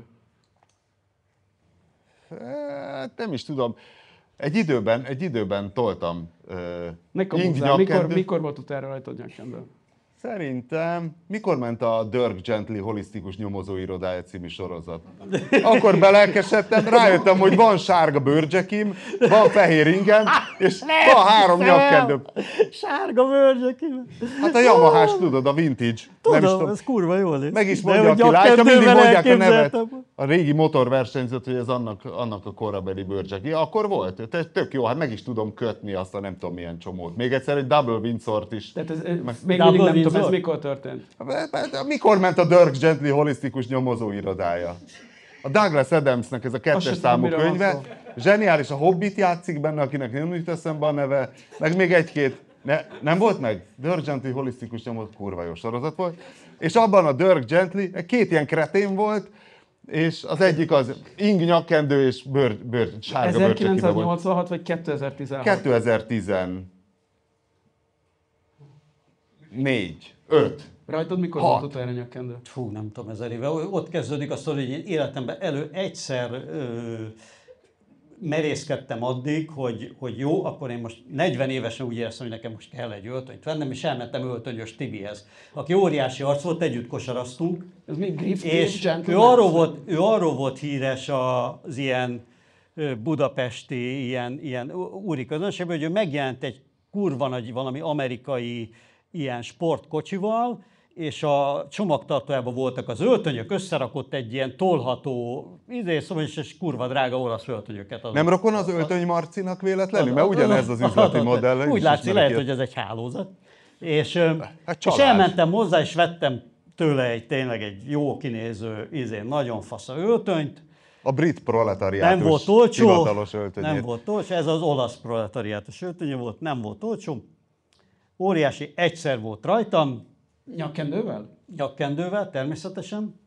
Speaker 1: Hát nem is tudom. Egy időben, egy időben toltam uh,
Speaker 3: Ne kamuzzál, mikor,
Speaker 1: nyakkendőt.
Speaker 3: mikor volt utoljára rajtad nyakkendő?
Speaker 1: Szerintem, mikor ment a Dirk Gently holisztikus nyomozóirodája című sorozat? Akkor belelkesedtem, rájöttem, hogy van sárga bőrcsekim, van fehér ingem, és van három nyakkendő.
Speaker 2: Sárga vörgyek.
Speaker 1: Hát a Yamahás, tudod, a vintage. Nem is
Speaker 2: Tudom, ez kurva jól néz.
Speaker 1: Meg is
Speaker 2: De
Speaker 1: mondja,
Speaker 2: hogy
Speaker 1: aki látja, mindig
Speaker 2: nyakkendővel
Speaker 1: mondják a nevet.
Speaker 2: elképzeltem.
Speaker 1: a régi motorversenyzőt, hogy ez annak, annak a korabeli bőrcseki. Akkor volt, te- tök jó, hát meg is tudom kötni azt a nem tudom milyen csomót. Még egyszer egy double Windsort is.
Speaker 3: Tehát ez,
Speaker 1: Meg-
Speaker 3: még
Speaker 2: Double
Speaker 3: mindig nem tudom,
Speaker 2: Windsor?
Speaker 3: ez mikor történt.
Speaker 1: Mikor ment a Dirk Gently holisztikus nyomozóirodája? A Douglas Adamsnek ez a
Speaker 3: Azt se
Speaker 1: kettes
Speaker 3: tudom,
Speaker 1: számú
Speaker 3: miről van
Speaker 1: könyve.
Speaker 3: szó.
Speaker 1: Zseniális, a Hobbit játszik benne, akinek nem jut eszembe a neve. Meg még egy-két. Ne, nem volt meg? Dirk Gently holisztikus nyomozó, kurva jó sorozat volt. És abban a Dirk Gently két ilyen kretén volt, és az egyik az ing nyakkendő és bőr, bőr, sárga bőrcsekibe volt.
Speaker 3: ezerkilencszáznyolcvanhat vagy kétezer-tizenhat?
Speaker 1: kétezer-tizennégy. öt.
Speaker 3: Rajtad mikor
Speaker 1: Hat.
Speaker 3: volt utoljára nyakkendő?
Speaker 2: Fú, nem tudom, ezer éve. Ott kezdődik a sztori, hogy én életemben elő egyszer ö, merészkedtem addig, hogy, hogy jó, akkor én most negyven évesen úgy éreztem, hogy nekem most kell egy öltönyt vennem, és elmentem öltönyös Tibihez, aki óriási arc volt, együtt kosaraztunk,
Speaker 3: Ez még Griff
Speaker 2: és ő
Speaker 3: Gentleman?
Speaker 2: arról, volt, ő arról volt híres az ilyen ö, budapesti ilyen, ilyen úri közönségben, hogy ő megjelent egy kurva nagy valami amerikai ilyen sportkocsival, és a csomagtartójában voltak az öltönyök, összerakott egy ilyen tolható, idén szóval is és kurva drága olasz öltönyöket. adott.
Speaker 1: Nem rokon az öltöny Marcinak véletlenül? Mert
Speaker 2: Ad- ad-
Speaker 1: ugyanez az üzleti
Speaker 2: adott.
Speaker 1: modell. én
Speaker 2: Úgy
Speaker 1: is
Speaker 2: látszik,
Speaker 1: ismerek
Speaker 2: lehet,
Speaker 1: ilyet.
Speaker 2: hogy ez egy hálózat. És, ö,
Speaker 1: Hát
Speaker 2: és
Speaker 1: csalás.
Speaker 2: elmentem hozzá, és vettem tőle egy tényleg egy jó kinéző, izén, nagyon fasz öltönyt.
Speaker 1: A brit proletariátus
Speaker 2: Nem volt olcsó,
Speaker 1: hivatalos öltönyét.
Speaker 2: nem volt olcsó, ez az olasz proletariátus öltönye volt, nem volt olcsó. Óriási, egyszer volt rajtam,
Speaker 3: Nyakkendővel?
Speaker 2: nyakkendővel természetesen,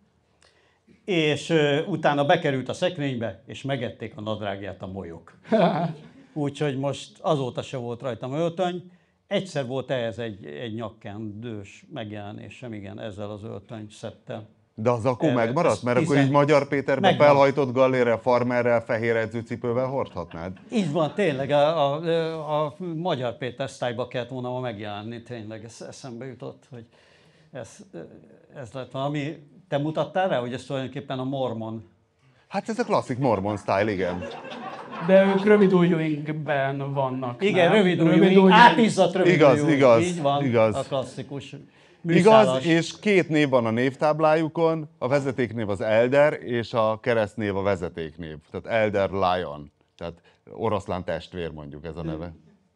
Speaker 2: és ö, utána bekerült a szekrénybe, és megették a nadrágját a molyok. Úgyhogy most azóta se volt rajtam öltöny. Egyszer volt ehhez egy, egy nyakkendős megjelenésem, igen, ezzel az öltöny szettel.
Speaker 1: De az akkor
Speaker 2: Ez-
Speaker 1: megmaradt?
Speaker 2: ez
Speaker 1: Mert akkor
Speaker 2: tizen-
Speaker 1: így Magyar Péterbe
Speaker 2: Megvan.
Speaker 1: felhajtott gallérrel, farmerrel, fehér edzőcipővel hordhatnád?
Speaker 2: Így van, tényleg a, a, a Magyar Péter sztályba kellett volna ma megjelenni, tényleg ez eszembe jutott, hogy ez, ez lett valami. Te mutattál rá, hogy ez tulajdonképpen a mormon.
Speaker 1: Hát ez a klasszik mormon style, igen.
Speaker 3: De ők rövid ujjúinkben vannak.
Speaker 2: Igen,
Speaker 3: nem?
Speaker 2: rövid ujjú,
Speaker 3: ujjú-
Speaker 2: átizzadt rövid
Speaker 1: Igaz,
Speaker 2: ujjú.
Speaker 1: igaz,
Speaker 2: Így van,
Speaker 1: igaz.
Speaker 2: a klasszikus
Speaker 1: Igaz,
Speaker 2: műszálas.
Speaker 1: és két név van a névtáblájukon, a vezetéknév az Elder, és a keresztnév a vezetéknév. Tehát Elder Lion. Tehát oroszlán testvér mondjuk ez a neve.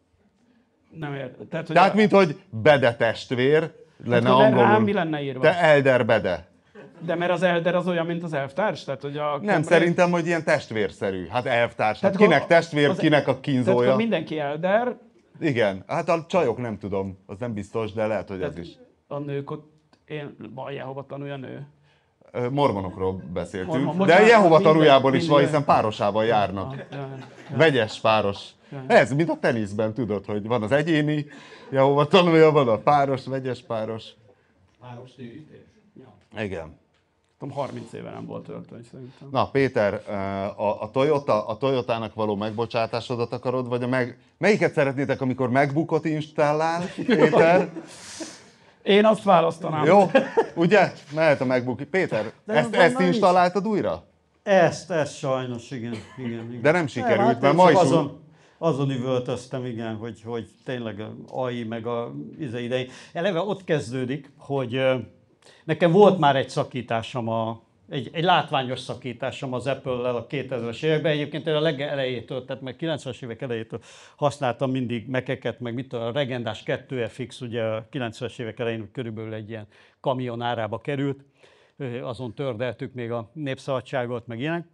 Speaker 3: Nem értem. Tehát, hogy
Speaker 1: Tehát,
Speaker 3: a-
Speaker 1: mint hogy Bede testvér, lenne
Speaker 3: akkor
Speaker 1: angolul.
Speaker 3: rám mi lenne írva?
Speaker 1: Te Elder Bede.
Speaker 3: De mert az Elder az olyan, mint az elvtárs? Tehát, hogy a
Speaker 1: Nem,
Speaker 3: komplett-
Speaker 1: szerintem, hogy ilyen testvérszerű. Hát elvtárs. Hát
Speaker 3: Tehát
Speaker 1: kinek
Speaker 3: akkor
Speaker 1: testvér,
Speaker 3: az-
Speaker 1: kinek a
Speaker 3: Tehát
Speaker 1: kínzója.
Speaker 3: akkor mindenki Elder,
Speaker 1: Igen, hát a csajok nem tudom, az nem biztos, de lehet, hogy ez
Speaker 3: tehát
Speaker 1: is.
Speaker 3: a nők ott, én, van Jehova tanulja nő.
Speaker 1: Ö, Mormonokról beszéltünk,
Speaker 3: Mormon-
Speaker 1: de
Speaker 3: bocsánat,
Speaker 1: Jehova
Speaker 3: minden-
Speaker 1: tanújából is van,
Speaker 3: minden-
Speaker 1: hiszen párosával járnak.
Speaker 3: Ja,
Speaker 1: Vegyes páros. Ez, mint a teniszben, tudod, hogy van az egyéni Jehova tanúja, van a páros, vegyes páros.
Speaker 2: Páros térítés?
Speaker 1: Igen.
Speaker 3: tudom, harminc éve nem volt öltöny szerintem.
Speaker 1: Na, Péter, a, a, Toyota, a Toyotának való megbocsátásodat akarod, vagy a meg... Melyiket szeretnétek, amikor MacBookot installál, Péter?
Speaker 3: Én azt választanám.
Speaker 1: Jó, ugye? Mehet a MacBook. Péter,
Speaker 2: De
Speaker 1: ezt,
Speaker 2: van
Speaker 1: ezt
Speaker 2: már is.
Speaker 1: installáltad újra?
Speaker 2: Ezt, ezt sajnos, igen. igen, igen.
Speaker 1: De nem sikerült,
Speaker 2: hát
Speaker 1: mert
Speaker 2: én
Speaker 1: ma
Speaker 2: csak
Speaker 1: is
Speaker 2: azon, azon üvöltöztem, igen, hogy, hogy tényleg a á i meg a ize idején. Eleve ott kezdődik, hogy ö, nekem volt már egy szakításom, a, egy, egy látványos szakításom az Apple-lel a kétezres években. Egyébként én a legelejétől, tehát meg kilencvenes évek elejétől használtam mindig Mac-eket, meg mit tudom, a legendás kettő ef iksz, ugye a kilencvenes évek elején körülbelül egy ilyen kamion árába került. Ö, Azon tördeltük még a Népszabadságot, meg ilyenek.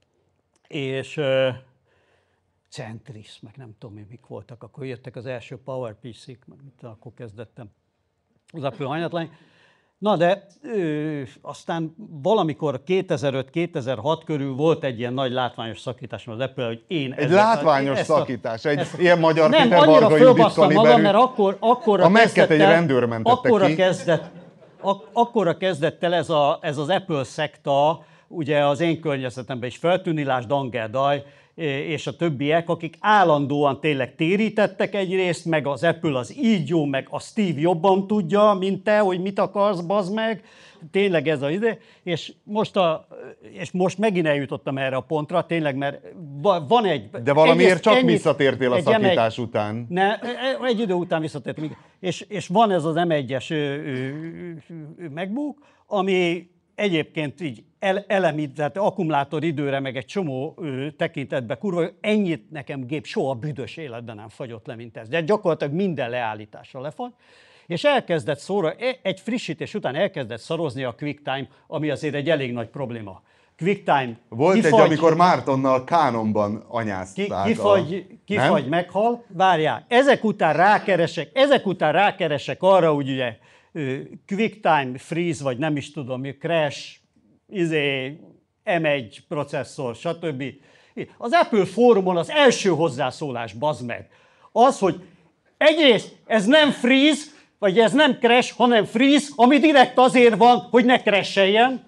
Speaker 2: És uh, Centris, meg nem tudom én mik voltak, akkor jöttek az első PowerPC-k, meg mit, tudom, akkor kezdettem az Apple hanyatlány. Na de ö, aztán valamikor kétezer-öt kétezer-hat körül volt egy ilyen nagy látványos szakításom az Apple, hogy én...
Speaker 1: Egy
Speaker 2: ezzel-
Speaker 1: látványos
Speaker 2: ezt a-
Speaker 1: szakítás, egy
Speaker 2: ezt-
Speaker 1: ilyen magyar
Speaker 2: nem,
Speaker 1: Péter
Speaker 2: annyira
Speaker 1: Varga Judit
Speaker 2: fölbasztam magam,
Speaker 1: kaliberű.
Speaker 2: mert akkor, akkorra
Speaker 1: A Mac-et
Speaker 2: kezdett
Speaker 1: egy
Speaker 2: el-
Speaker 1: rendőr mentette
Speaker 2: akkorra
Speaker 1: ki.
Speaker 2: Kezdett, ak- akkorra kezdett el ez, a, ez az Apple szekta, ugye az én környezetemben is feltűnni, lásd Angel Daj, és a többiek, akik állandóan tényleg térítettek egyrészt, meg az Apple az így jó, meg a Steve jobban tudja, mint te, hogy mit akarsz, bazd meg. Tényleg ez az ide. És most, a, és most megint eljutottam erre a pontra, tényleg, mert va- van egy...
Speaker 1: De valamiért
Speaker 2: egyrészt
Speaker 1: csak
Speaker 2: ennyit-
Speaker 1: visszatértél a
Speaker 2: egy em egy
Speaker 1: szakítás után.
Speaker 2: Ne, egy idő után visszatértem, igen. És, és van ez az em egyes ö, ö, ö, MacBook, ami egyébként így elemít, tehát akkumulátor időre, meg egy csomó ö, tekintetben kurva, ennyit nekem gép soha büdös életben nem fagyott le, mint ez. De gyakorlatilag minden leállításra lefagy. És elkezdett szóra, egy frissítés után elkezdett szarozni a QuickTime, ami azért egy elég nagy probléma. QuickTime
Speaker 1: Volt
Speaker 2: kifagy,
Speaker 1: egy, amikor Mártonnal Cánonban anyázták.
Speaker 2: ki, kifagy, kifagy meghal. Várjál, ezek után rákeresek, ezek után rákeresek arra, hogy ugye QuickTime freeze, vagy nem is tudom, crash, izé, em egy processzor, stb. Az Apple fórumon az első hozzászólás, bazd meg, az, hogy egyrészt ez nem freeze, vagy ez nem crash, hanem freeze, ami direkt azért van, hogy ne crasheljen.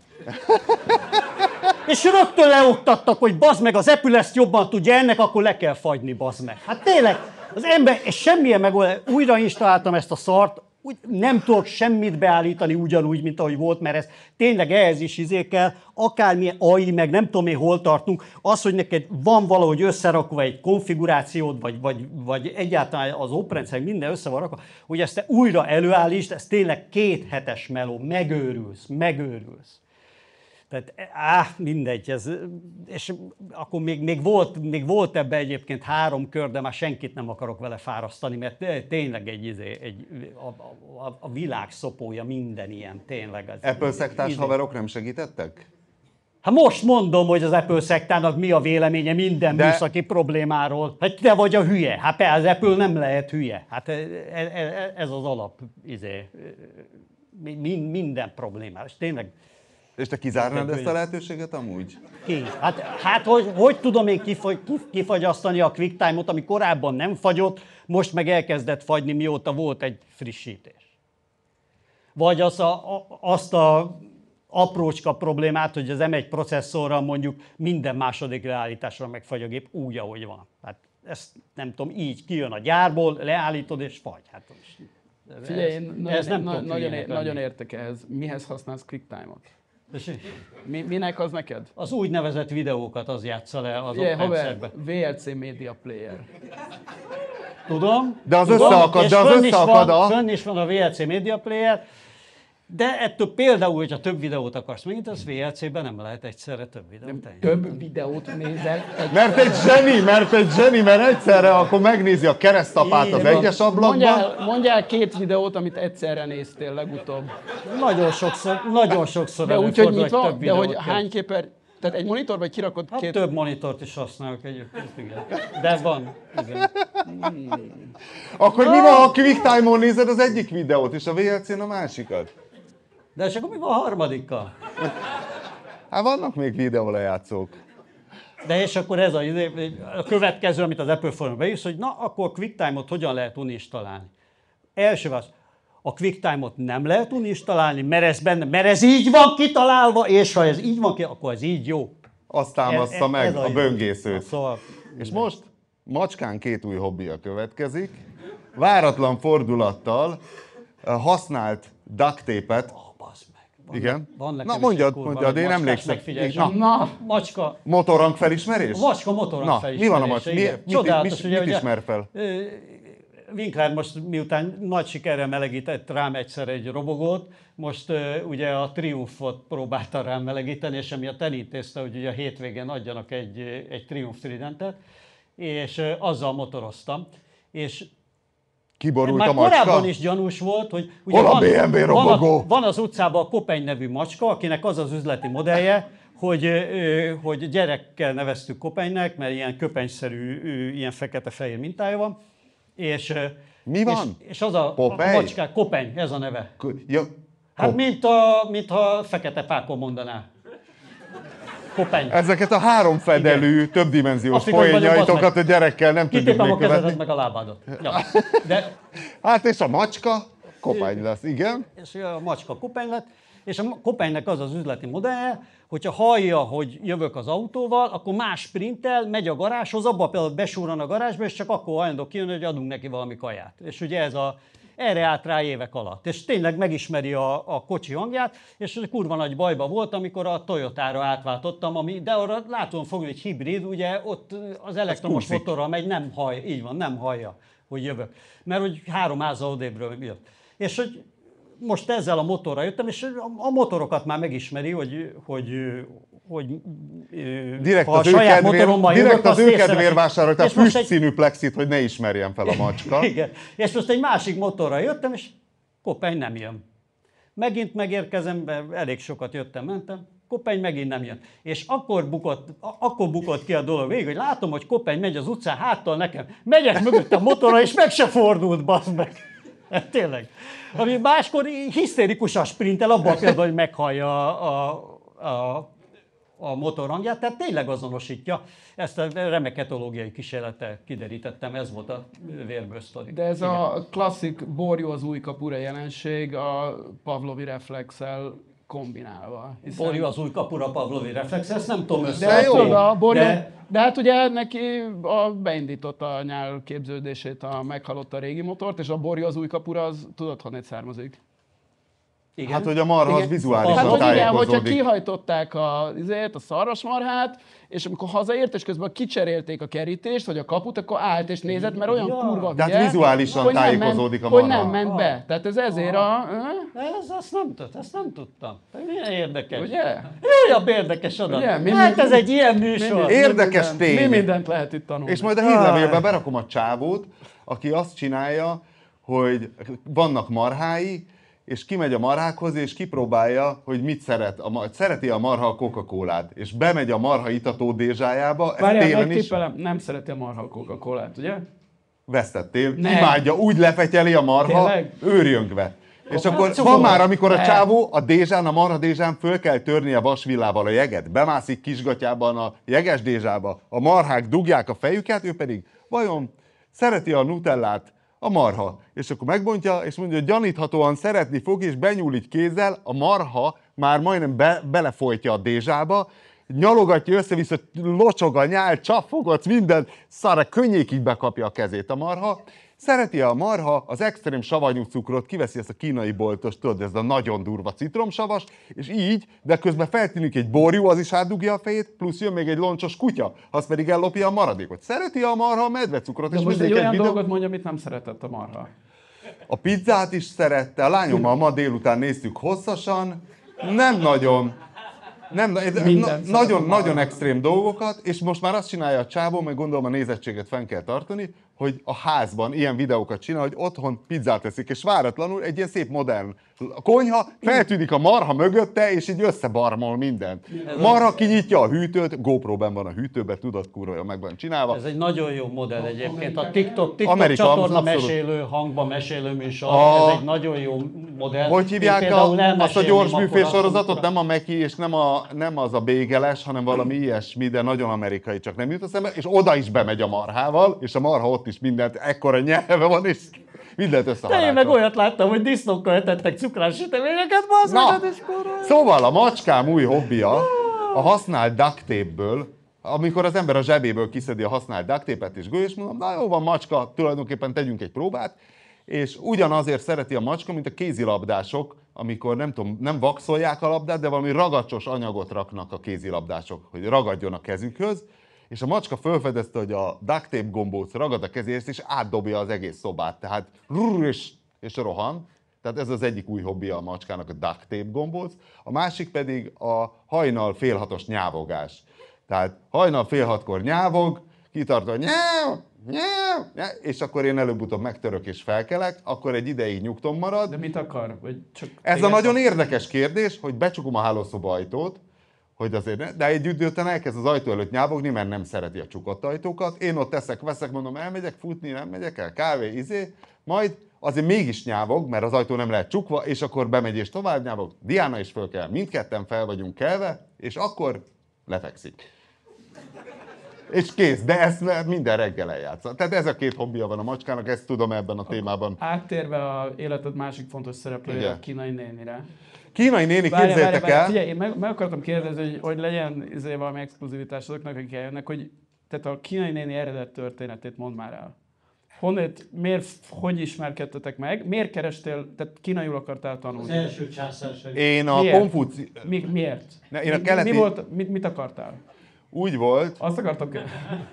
Speaker 2: És rögtön leoktattak, hogy bazd meg, az Apple ezt jobban tudja, ennek akkor le kell fagyni, bazd meg. Hát tényleg, az ember, és semmilyen megoldás, újra installáltam ezt a szart, úgy nem tudok semmit beállítani ugyanúgy, mint ahogy volt, mert ez tényleg ehhez is izé kell, akármilyen á i, meg nem tudom én hol tartunk, az, hogy neked van valahogy összerakva egy konfigurációd, vagy, vagy, vagy egyáltalán az oprendszer minden össze van rakva, hogy ezt te újra előállítsd, ez tényleg két hetes meló, megőrülsz, megőrülsz. Tehát, áh, mindegy, ez, és akkor még, még, volt, még volt ebbe egyébként három kör, de már senkit nem akarok vele fárasztani, mert tényleg egy, egy, egy a, a, a világ szopója minden ilyen, tényleg. Ez,
Speaker 1: Apple szektás
Speaker 2: izé.
Speaker 1: haverok nem segítettek?
Speaker 2: Hát most mondom, hogy az Apple szektának mi a véleménye minden
Speaker 1: De...
Speaker 2: műszaki problémáról. Hát te vagy a hülye. Hát az Apple nem lehet hülye. Hát ez az alap, izé, minden problémára. És tényleg.
Speaker 1: És te kizárnád ezt a lehetőséget amúgy?
Speaker 2: Ki? Hát, hát hogy, hogy tudom én kifagy, kifagyasztani a QuickTime-ot, ami korábban nem fagyott, most meg elkezdett fagyni, mióta volt egy frissítés. Vagy az a, azt a aprócska problémát, hogy az em egy processzorral mondjuk minden második leállításra megfagy a gép úgy, ahogy van. Hát ezt nem tudom, így kijön a gyárból, leállítod és fagy. Hát,
Speaker 3: ez, Figyelj, én ez
Speaker 2: nem
Speaker 3: na, nagyon, ér, nagyon értek ehhez. Mihez használsz QuickTime-ot? Mi, minek az neked?
Speaker 2: Az úgynevezett videókat az játsza le az
Speaker 3: yeah,
Speaker 2: oprendszerbe.
Speaker 3: vé el cé Media Player.
Speaker 2: Tudom.
Speaker 1: De az
Speaker 2: tudom,
Speaker 1: összeakad, de az összeakad a...
Speaker 2: Fönn is van a vé el cé Media Player, de ettől például, hogyha több videót akarsz megint, az vé el cé-ben nem lehet egyszerre több videót.
Speaker 3: Nem, több videót nézel. Egy...
Speaker 1: Mert egy zseni, mert egy zseni, mert egyszerre akkor megnézi a keresztapát az egyes ablakban.
Speaker 3: Mondjál, mondjál két videót, amit egyszerre néztél legutóbb.
Speaker 2: Nagyon sokszor, nagyon sokszor
Speaker 3: de úgy, hogy mit
Speaker 2: több
Speaker 3: van, de hogy
Speaker 2: kell.
Speaker 3: hány képer... Tehát egy monitor, vagy kirakod
Speaker 2: hát
Speaker 3: két...
Speaker 2: több monitort is használok egyébként, igen. De van, igen.
Speaker 1: Hmm. Akkor no. mi van, ha QuickTime-on nézed az egyik videót, és a vé el cén a másikat?
Speaker 2: De és akkor mi van a harmadikkal?
Speaker 1: Hát vannak még videólejátszók.
Speaker 2: De és akkor ez a, a következő, amit az Apple Forum beírsz, hogy na, akkor QuickTime-ot hogyan lehet uninstalálni? Első az, a QuickTime-ot nem lehet uninstalálni, mert ez, benne, mert ez így van kitalálva, és ha ez így van ki, akkor ez így jó.
Speaker 1: Azt támaszza ez, ez, meg ez a, a böngészőt.
Speaker 2: Szóval,
Speaker 1: és most Macskán két új hobbija következik. Váratlan fordulattal használt duct tape-et.
Speaker 2: Oh, bazd meg. Van,
Speaker 1: igen.
Speaker 2: Van
Speaker 1: Na mondjad, mondjad, én emlékszem.
Speaker 2: Na, na, macska.
Speaker 1: Motorrang felismerés?
Speaker 2: A macska motorrang
Speaker 1: Na,
Speaker 2: felismerés.
Speaker 1: Mi van a macska? Mi, mit,
Speaker 2: Csodálatos,
Speaker 1: mit,
Speaker 2: ugye,
Speaker 1: mit ismer fel?
Speaker 2: Winkler most miután nagy sikerrel melegített rám egyszer egy robogót, most uh, ugye a Triumphot próbálta rám melegíteni, és emiatt elintézte, hogy ugye a hétvégén adjanak egy, egy Triumph Tridentet, és uh, azzal motoroztam. És
Speaker 1: kiborult
Speaker 2: már
Speaker 1: a macska?
Speaker 2: korábban is gyanús volt, hogy ugye
Speaker 1: hol a
Speaker 2: van,
Speaker 1: bé em vé robogó?
Speaker 2: Van, a, van az utcában a Kopeny nevű macska, akinek az az üzleti modellje, hogy, hogy gyerekkel neveztük Kopenynek, mert ilyen köpenyszerű, ilyen fekete-fehér mintája van. És,
Speaker 1: mi van?
Speaker 2: És, és az a, a macskák, Kopeny, ez a neve.
Speaker 1: Ja,
Speaker 2: hát mint, a, mint ha fekete pákon mondaná. Kopeny.
Speaker 1: Ezeket a háromfedelű, többdimenziós poénjaitokat a gyerekkel nem tudjuk
Speaker 2: még
Speaker 1: követni.
Speaker 2: Kitépem a kezedet meg a lábádat. Ja. De,
Speaker 1: hát és a macska Kopeny lesz, igen.
Speaker 2: És a macska Kopeny lett, és a Kopenynek az az üzleti modellje, hogyha hallja, hogy jövök az autóval, akkor más sprintel, megy a garázshoz, abba például besúran a garázsba, és csak akkor hajlandó kijönni, hogy adunk neki valami kaját. És ugye ez a, erre állt rá évek alatt. És tényleg megismeri a, a kocsi hangját, és kurva nagy bajba volt, amikor a Toyotára átváltottam, ami, de arra látom fogni, hogy hibrid, ugye ott az elektromos motorral megy, nem hallja, így van, nem hallja, hogy jövök. Mert hogy három háza odébről jött. És hogy most ezzel a motorral jöttem, és a motorokat már megismeri, hogy, hogy, hogy
Speaker 1: direkt
Speaker 2: ha a
Speaker 1: az ő
Speaker 2: saját
Speaker 1: kedvéért,
Speaker 2: motorommal
Speaker 1: direkt
Speaker 2: jövök,
Speaker 1: az
Speaker 2: azt
Speaker 1: ő
Speaker 2: észreveszi.
Speaker 1: kedvéért vásároltál
Speaker 2: És most egy-
Speaker 1: füstszínű plexit, hogy ne ismerjen fel a macska.
Speaker 2: Igen. És most egy másik motorral jöttem, és Kopeny nem jön. Megint megérkezem, be, elég sokat jöttem, mentem, Kopeny megint nem jön. És akkor bukott, a- akkor bukott ki a dolog végig, hogy látom, hogy Kopeny megy az utcán háttal nekem, megyek mögött a motorra, és meg se fordult, bazd meg. Hát tényleg. Ami máskor hisztérikusan sprintel, abban a pillanatban, hogy meghallja a, a, a, a motor hangját, tehát tényleg azonosítja. Ezt a remek etológiai kísérlettel kiderítettem, ez volt a vérből sztori.
Speaker 3: De ez a klasszik borjú az új kapura jelenség a Pavlovi reflexel kombinálva. Hiszen-
Speaker 2: Borjú az új kapura Pavlovi reflex, ezt nem tudom össze.
Speaker 3: De, hát
Speaker 1: jó,
Speaker 3: tudod, a borjú,
Speaker 2: de-
Speaker 3: de... de hát ugye neki a, beindította a nyál képződését, a meghalott a régi motort, és a borjú az új kapura, az tudod, honnét származik?
Speaker 2: Igen.
Speaker 1: Hát, hogy a marha az
Speaker 3: Igen.
Speaker 1: vizuálisan
Speaker 3: Hát, hogy igen, hogyha
Speaker 1: tájékozódik.
Speaker 3: kihajtották a, azért, a szarvasmarhát, és amikor hazaért, és közben kicserélték a kerítést, vagy a kaput, akkor állt és nézett, mert olyan
Speaker 2: Ja.
Speaker 3: kurva
Speaker 1: Tehát
Speaker 3: hülye,
Speaker 1: vizuálisan
Speaker 3: hogy nem
Speaker 1: tájékozódik
Speaker 3: ment,
Speaker 1: a
Speaker 3: hogy
Speaker 1: marha.
Speaker 3: nem ment be. Tehát ez ezért a...
Speaker 2: Ez, ezt, nem, tud- ezt nem tudtam. Milyen érdekes.
Speaker 3: Ugye?
Speaker 2: Újabb érdekes adat.
Speaker 3: Ugye? Mi-
Speaker 2: Hát
Speaker 3: mi-
Speaker 2: ez egy ilyen műsor.
Speaker 3: Mi-
Speaker 1: Érdekes
Speaker 3: mi mindent-
Speaker 1: tény.
Speaker 3: Mi mindent lehet itt tanulni.
Speaker 1: És majd a hírlevélbe berakom a csávót, aki azt csinálja, hogy vannak marhái, és kimegy a marhákhoz, és kipróbálja, hogy mit szeret. A, mar- szereti a marha a Coca-Colát, és bemegy a marha itató dézsájába, ez
Speaker 3: Várjál,
Speaker 1: télen is
Speaker 3: megtippelem, nem szereti a marha a Coca-Colát, ugye?
Speaker 1: vesztettél.
Speaker 3: Nem.
Speaker 1: Imádja, úgy lefetyeli a marha,
Speaker 3: Tényleg?
Speaker 1: őrjöngve. És akkor
Speaker 2: cukor.
Speaker 1: van már, amikor a
Speaker 3: Ne.
Speaker 1: csávó a dézsán, a marha dézsán föl kell törnie vasvillával a jeget. Bemászik kisgatyában a jeges dézsába, a marhák dugják a fejüket, ő pedig vajon szereti a nutellát a marha. És akkor megbontja, és mondja, hogy gyaníthatóan szeretni fog, és benyúl így kézzel, a marha már majdnem be, belefolytja a dézsába, nyalogatja össze-vissza, locsog a nyál, csapfogatsz, minden, szarra könnyékig bekapja a kezét a marha. Szereti a marha az extrém savanyú cukrot, kiveszi ezt a kínai boltos, tudod, ez a nagyon durva citromsavas, és így, de közben feltűnik egy borjú, az is átdugja a fejét, plusz jön még egy loncsos kutya, az pedig ellopja a maradékot. Szereti a marha a medvecukrot,
Speaker 3: De
Speaker 1: és
Speaker 3: most egy
Speaker 1: mindig
Speaker 3: olyan
Speaker 1: videó-
Speaker 3: dolgot mondja, amit nem szeretett a marha.
Speaker 1: A pizzát is szerette, a lányommal ma délután néztük hosszasan, nem nagyon, nem, na,
Speaker 3: Mindent
Speaker 1: na,
Speaker 3: szeret
Speaker 1: nagyon,
Speaker 3: a marha.
Speaker 1: nagyon extrém dolgokat, és most már azt csinálja a csávó, meg gondolom a nézettséget fenn kell tartani, hogy a házban ilyen videókat csinál, hogy otthon pizzát eszik, és váratlanul egy ilyen szép modern konyha, feltűnik a marha mögötte, és így összebarmol mindent. Marha kinyitja a hűtőt, GoPro ben van a hűtőben, tudod, kurva, meg van csinálva.
Speaker 2: Ez egy nagyon jó modell egyébként. A TikTok, TikTok
Speaker 1: Amerika,
Speaker 2: csatorna
Speaker 1: abszolút.
Speaker 2: mesélő, hangban mesélő műsor.
Speaker 1: A-
Speaker 2: Ez egy nagyon jó modell.
Speaker 1: Hogy
Speaker 2: Én
Speaker 1: hívják
Speaker 2: például
Speaker 1: a, azt a
Speaker 2: elmesélném
Speaker 1: gyors
Speaker 2: akkor
Speaker 1: büfés
Speaker 2: azt,
Speaker 1: sorozatot?
Speaker 2: amikor-
Speaker 1: Nem a Meki, és nem, a, nem az a bégeles, hanem valami ilyesmi, de nagyon amerikai, csak nem jut eszembe, és oda is bemegy a marhával, és a marha ott is mindent, ekkora nyelve van, és mindent
Speaker 2: De én
Speaker 1: összeharálta.
Speaker 2: meg olyat láttam, hogy disznókkal etettek cukrás süteményeket, bazd
Speaker 1: Na,
Speaker 2: meg, és kurva.
Speaker 1: szóval a macskám új hobbija a használt duct tape-ből, amikor az ember a zsebéből kiszedi a használt duct tape-et és gő, és mondom, na jó van macska, tulajdonképpen tegyünk egy próbát, és ugyanazért szereti a macska, mint a kézilabdások, amikor nem tudom, nem vaxolják a labdát, de valami ragacsos anyagot raknak a kézilabdások, hogy ragadjon a kezükhöz, és a macska felfedezte, hogy a duct tape gombóc ragad a kezéhez, és átdobja az egész szobát, tehát rrr, és, és rohan. Tehát ez az egyik új hobbija a macskának, a duct tape gombóc. A másik pedig a hajnal fél hatos nyávogás. Tehát hajnal fél hatkor nyávog, kitartva nyáv, nyáv, nyáv, és akkor én előbb-utóbb megtörök és felkelek, akkor egy ideig nyugton marad.
Speaker 3: De mit akar? Vagy csak
Speaker 1: Ez a
Speaker 3: téged
Speaker 1: nagyon
Speaker 3: akar?
Speaker 1: érdekes kérdés, hogy becsukom a hálószoba ajtót, hogy azért ne, de egy idő után elkezd az ajtó előtt nyávogni, mert nem szereti a csukott ajtókat. Én ott teszek, veszek, mondom, elmegyek futni, nem megyek el, kávé, izé, majd azért mégis nyávog, mert az ajtó nem lehet csukva, és akkor bemegy és tovább nyávog. Diana is föl kell, mindketten fel vagyunk kelve, és akkor lefekszik. És kész, de ezt minden reggel eljátsza. Tehát ez a két hobbija van a macskának, ezt tudom ebben a témában.
Speaker 3: Áttérve a életed másik fontos szereplője,
Speaker 1: Igen.
Speaker 3: a kínai nénire.
Speaker 1: Kínai néni,
Speaker 3: Várj,
Speaker 1: képzeljétek
Speaker 3: várj, várj,
Speaker 1: el,
Speaker 3: Figyelj, én meg, meg akartam kérdezni, hogy, hogy legyen izé valami exkluzivitás azoknak, akik eljönnek, hogy tehát a kínai néni eredet történetét mondd már el. Honnét, miért, hogy ismerkedtetek meg? Miért kerestél, tehát kínaiul akartál
Speaker 2: Az
Speaker 3: tanulni?
Speaker 2: első császárság.
Speaker 1: én a
Speaker 3: Miért?
Speaker 1: Konfuci...
Speaker 3: Mi, miért?
Speaker 1: Ne, én a
Speaker 3: Mi-
Speaker 1: keleti-
Speaker 3: mi, volt, mit, mit akartál?
Speaker 1: Úgy volt,
Speaker 3: Azt akartam kérdezni.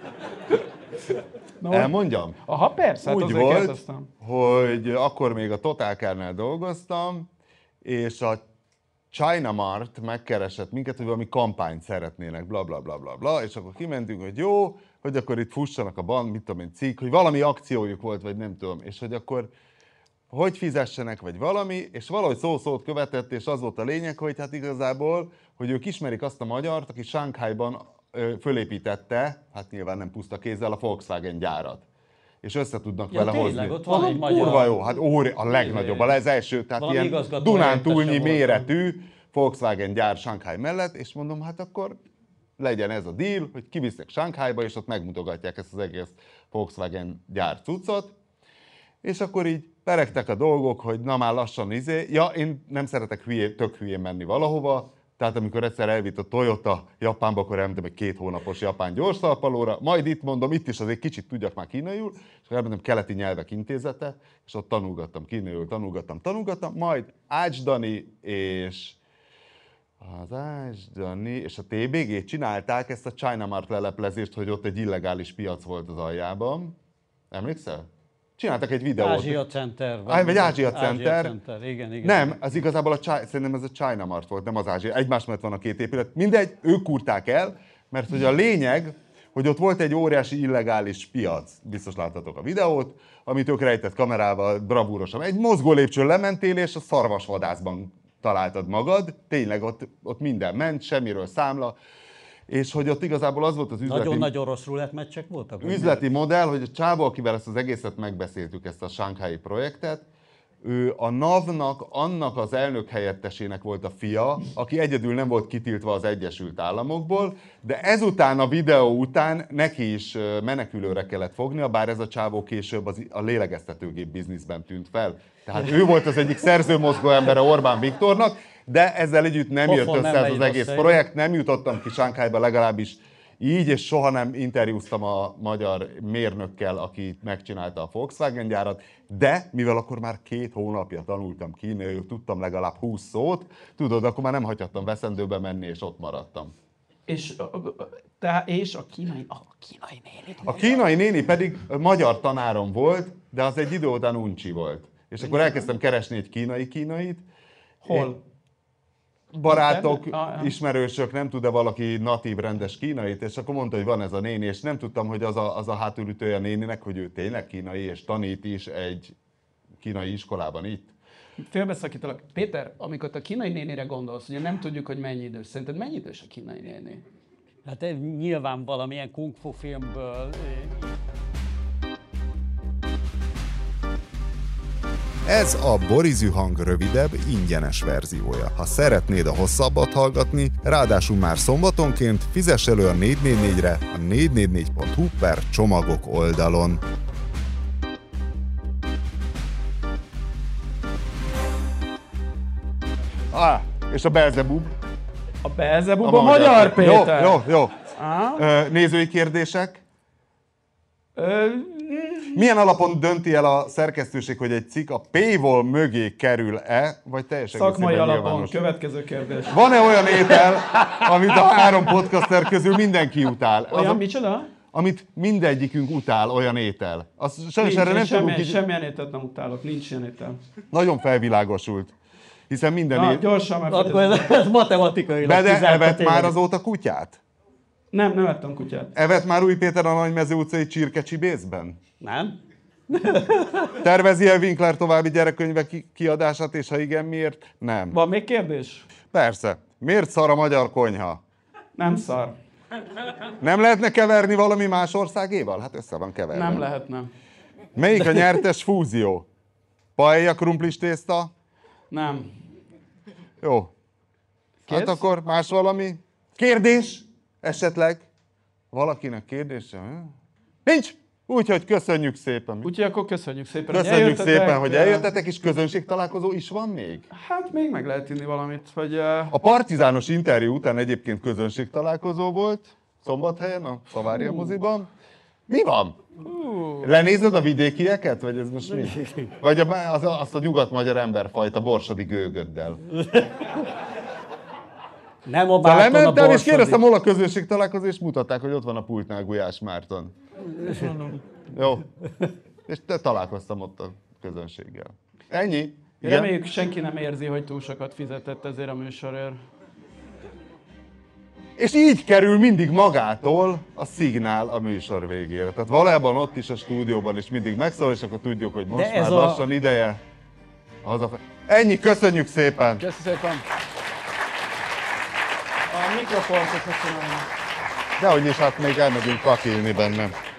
Speaker 3: No,
Speaker 1: elmondjam?
Speaker 3: aha, persze, hát
Speaker 1: Úgy
Speaker 3: azért
Speaker 1: volt,
Speaker 3: kérdeztem.
Speaker 1: hogy akkor még a Total Car-nál dolgoztam, és a China Mart megkeresett minket, hogy valami kampányt szeretnének, bla bla bla bla bla, és akkor kimentünk, hogy jó, hogy akkor itt fussanak a band, mit tudom én, cikk, hogy valami akciójuk volt, vagy nem tudom, és hogy akkor hogy fizessenek, vagy valami, és valahogy szó-szót követett, és az volt a lényeg, hogy hát igazából, hogy ők ismerik azt a magyart, aki Shanghaiban ö, fölépítette, hát nyilván nem puszta kézzel, a Volkswagen gyárat. És össze tudnak
Speaker 2: Ja,
Speaker 1: vele
Speaker 2: tényleg,
Speaker 1: hozni.
Speaker 2: ott van egy magyar-
Speaker 1: Kurva jó, hát óri, a legnagyobb, a az első, tehát
Speaker 2: Valami
Speaker 1: ilyen
Speaker 2: igazgató
Speaker 1: Dunántúlnyi
Speaker 2: helyettese
Speaker 1: méretű Volkswagen gyár Shanghai mellett, és mondom, hát akkor legyen ez a deal, hogy kivisznek Shanghaiba, és ott megmutogatják ezt az egész Volkswagen gyár cuccot, és akkor így peregtek a dolgok, hogy na már lassan izé. Ja, én nem szeretek hülyé, tök hülyén menni valahova, tehát amikor egyszer elvitt a Toyota Japánba, akkor elmentem egy két hónapos japán gyorszalpalóra, majd itt mondom, itt is azért kicsit tudjak már kínaiul, és akkor elmentem Keleti Nyelvek Intézete, és ott tanulgattam kínaiul, tanulgattam, tanulgattam, majd Ács Dani és az Ács Dani és a té bé gé csinálták ezt a China Mart leleplezést, hogy ott egy illegális piac volt az aljában. Emlékszel? Csináltak egy videót.
Speaker 2: Ázsia Center.
Speaker 1: Á, vagy Ázsia Center.
Speaker 2: Center. Igen, igen.
Speaker 1: Nem, az igazából a China, szerintem ez a China Mart volt, nem az Ázsia. Egymás mellett van a két épület. Mindegy, ők kurták el, mert hogy a lényeg, hogy ott volt egy óriási illegális piac, biztos láttatok a videót, amit ők rejtett kamerával bravúrosan. Egy mozgó lépcsőn lementél, és a szarvasvadászban találtad magad. Tényleg ott, ott minden ment, semmiről számla. És hogy ott igazából az volt az üzleti...
Speaker 2: Nagyon-nagyon rossz rulettmeccsek voltak? vagy
Speaker 1: üzleti modell, hogy a csávó, akivel ezt az egészet megbeszéltük, ezt a Shanghai projektet, ő a NAV-nak, annak az elnök helyettesének volt a fia, aki egyedül nem volt kitiltva az Egyesült Államokból, de ezután a videó után neki is menekülőre kellett fognia, bár ez a csávó később az, a lélegeztetőgép bizniszben tűnt fel. Tehát ő volt az egyik szerzőmozgó embere Orbán Viktornak, de ezzel együtt nem
Speaker 2: Pofon
Speaker 1: jött
Speaker 2: nem
Speaker 1: össze ez
Speaker 2: megy
Speaker 1: az egész
Speaker 2: össze.
Speaker 1: projekt, nem jutottam ki Shanghaiba legalábbis így, és soha nem interjúztam a magyar mérnökkel, aki megcsinálta a Volkswagen gyárat, de mivel akkor már két hónapja tanultam kínaiul, tudtam legalább húsz szót, tudod, akkor már nem hagyhattam veszendőbe menni, és ott maradtam.
Speaker 3: És, te, és a kínai, a kínai néni.
Speaker 1: A kínai néni pedig magyar tanárom volt, de az egy idő után uncsi volt. És akkor elkezdtem keresni egy kínai-kínait.
Speaker 3: Hol?
Speaker 1: Barátok,
Speaker 3: Ah, ah.
Speaker 1: ismerősök, nem tud-e valaki natív, rendes kínait, és akkor mondta, hogy van ez a néni, és nem tudtam, hogy az a, az a hátulütője a néninek, hogy ő tényleg kínai, és tanít is egy kínai iskolában itt.
Speaker 3: Félbeszakítalak. Péter, amikor a kínai nénire gondolsz, ugye nem tudjuk, hogy mennyi idős. Szerinted mennyi idős a kínai néni?
Speaker 2: Hát ez nyilván valamilyen kung fu filmből. eh,
Speaker 4: Ez a Borizű hang rövidebb, ingyenes verziója. Ha szeretnéd a hosszabbat hallgatni, ráadásul már szombatonként fizess elő a négy négy négyre a négy négy négy pont hu per csomagok oldalon.
Speaker 1: Ah, és a Belzebub.
Speaker 3: A Belzebub a, a magyar, Péter.
Speaker 1: Jó, jó, jó.
Speaker 3: Á?
Speaker 1: Ö, nézői kérdések.
Speaker 3: Ö,
Speaker 1: Milyen alapon dönti el a szerkesztőség, hogy egy cikk a paywall mögé kerül-e, vagy teljesen
Speaker 3: szakmai
Speaker 1: egészében
Speaker 3: alapon.
Speaker 1: nyilvános?
Speaker 3: Következő kérdés.
Speaker 1: Van-e olyan étel, amit a három podcaster közül mindenki utál?
Speaker 3: Olyan,
Speaker 1: Az a,
Speaker 3: micsoda?
Speaker 1: amit mindegyikünk utál, olyan étel. Azt sajnos
Speaker 3: Nincs,
Speaker 1: erre nem
Speaker 3: semmi,
Speaker 1: tudunk így...
Speaker 3: semmilyen ételt nem utálok, nincs ilyen étel.
Speaker 1: Nagyon felvilágosult. Hiszen minden
Speaker 3: Na,
Speaker 1: étel...
Speaker 3: gyorsan már
Speaker 2: Akkor ez, ez matematikailag
Speaker 1: Be, de
Speaker 2: kizárta
Speaker 1: evett
Speaker 2: tényleg.
Speaker 1: már azóta kutyát?
Speaker 3: Nem, nem ettem kutyát.
Speaker 1: Evett már Új Péter a Nagymező utcai csirkecsibészben?
Speaker 2: Nem?
Speaker 1: Tervezi-e Winkler további gyerekkönyvek ki- kiadását, és ha igen, miért? Nem.
Speaker 3: Van még kérdés?
Speaker 1: Persze. Miért szar a magyar konyha?
Speaker 3: Nem szar.
Speaker 1: Nem lehetne keverni valami más országéval? Hát össze van keverve.
Speaker 3: Nem lehetne.
Speaker 1: Melyik a nyertes fúzió? Paella, krumplis tészta?
Speaker 3: Nem.
Speaker 1: Jó.
Speaker 3: Kész?
Speaker 1: Hát akkor más valami? Kérdés? Esetleg? Valakinek kérdése? Hm? Nincs! Úgyhogy köszönjük szépen.
Speaker 3: Úgyhogy akkor köszönjük szépen, hogy
Speaker 1: Köszönjük
Speaker 3: eljöttetek.
Speaker 1: szépen, hogy eljöttetek, és közönségtalálkozó is van még?
Speaker 3: Hát még meg lehet inni valamit, vagy... Uh...
Speaker 1: A partizános interjú után egyébként közönségtalálkozó volt, Szombathelyen, a Szavária moziban. Mi van? Lenézed a vidékieket, vagy ez most mi? Vagy a, az, azt a nyugat-magyar emberfajta borsodi gőgöddel?
Speaker 2: Nem a
Speaker 1: Szóval
Speaker 2: Márton, a
Speaker 1: lementem, és
Speaker 2: Borsodi.
Speaker 1: kérdeztem, hol a közönségtalálkozó, és mutatták, hogy ott van a pultnál Gulyás Márton. Jó. És te találkoztam ott a közönséggel. Ennyi. Igen?
Speaker 3: Reméljük, senki nem érzi, hogy túl sokat fizetett ezért a műsorért.
Speaker 1: És így kerül mindig magától a szignál a műsor végére. Tehát valójában ott is a stúdióban is mindig megszól, és akkor tudjuk, hogy most
Speaker 2: De ez
Speaker 1: már
Speaker 2: a-
Speaker 1: lassan ideje hazafelé. Ennyi, köszönjük szépen!
Speaker 3: Köszönöm szépen! A mikrofont köszönöm.
Speaker 1: Dehogy is, hát még elmegyünk kakilni bennem.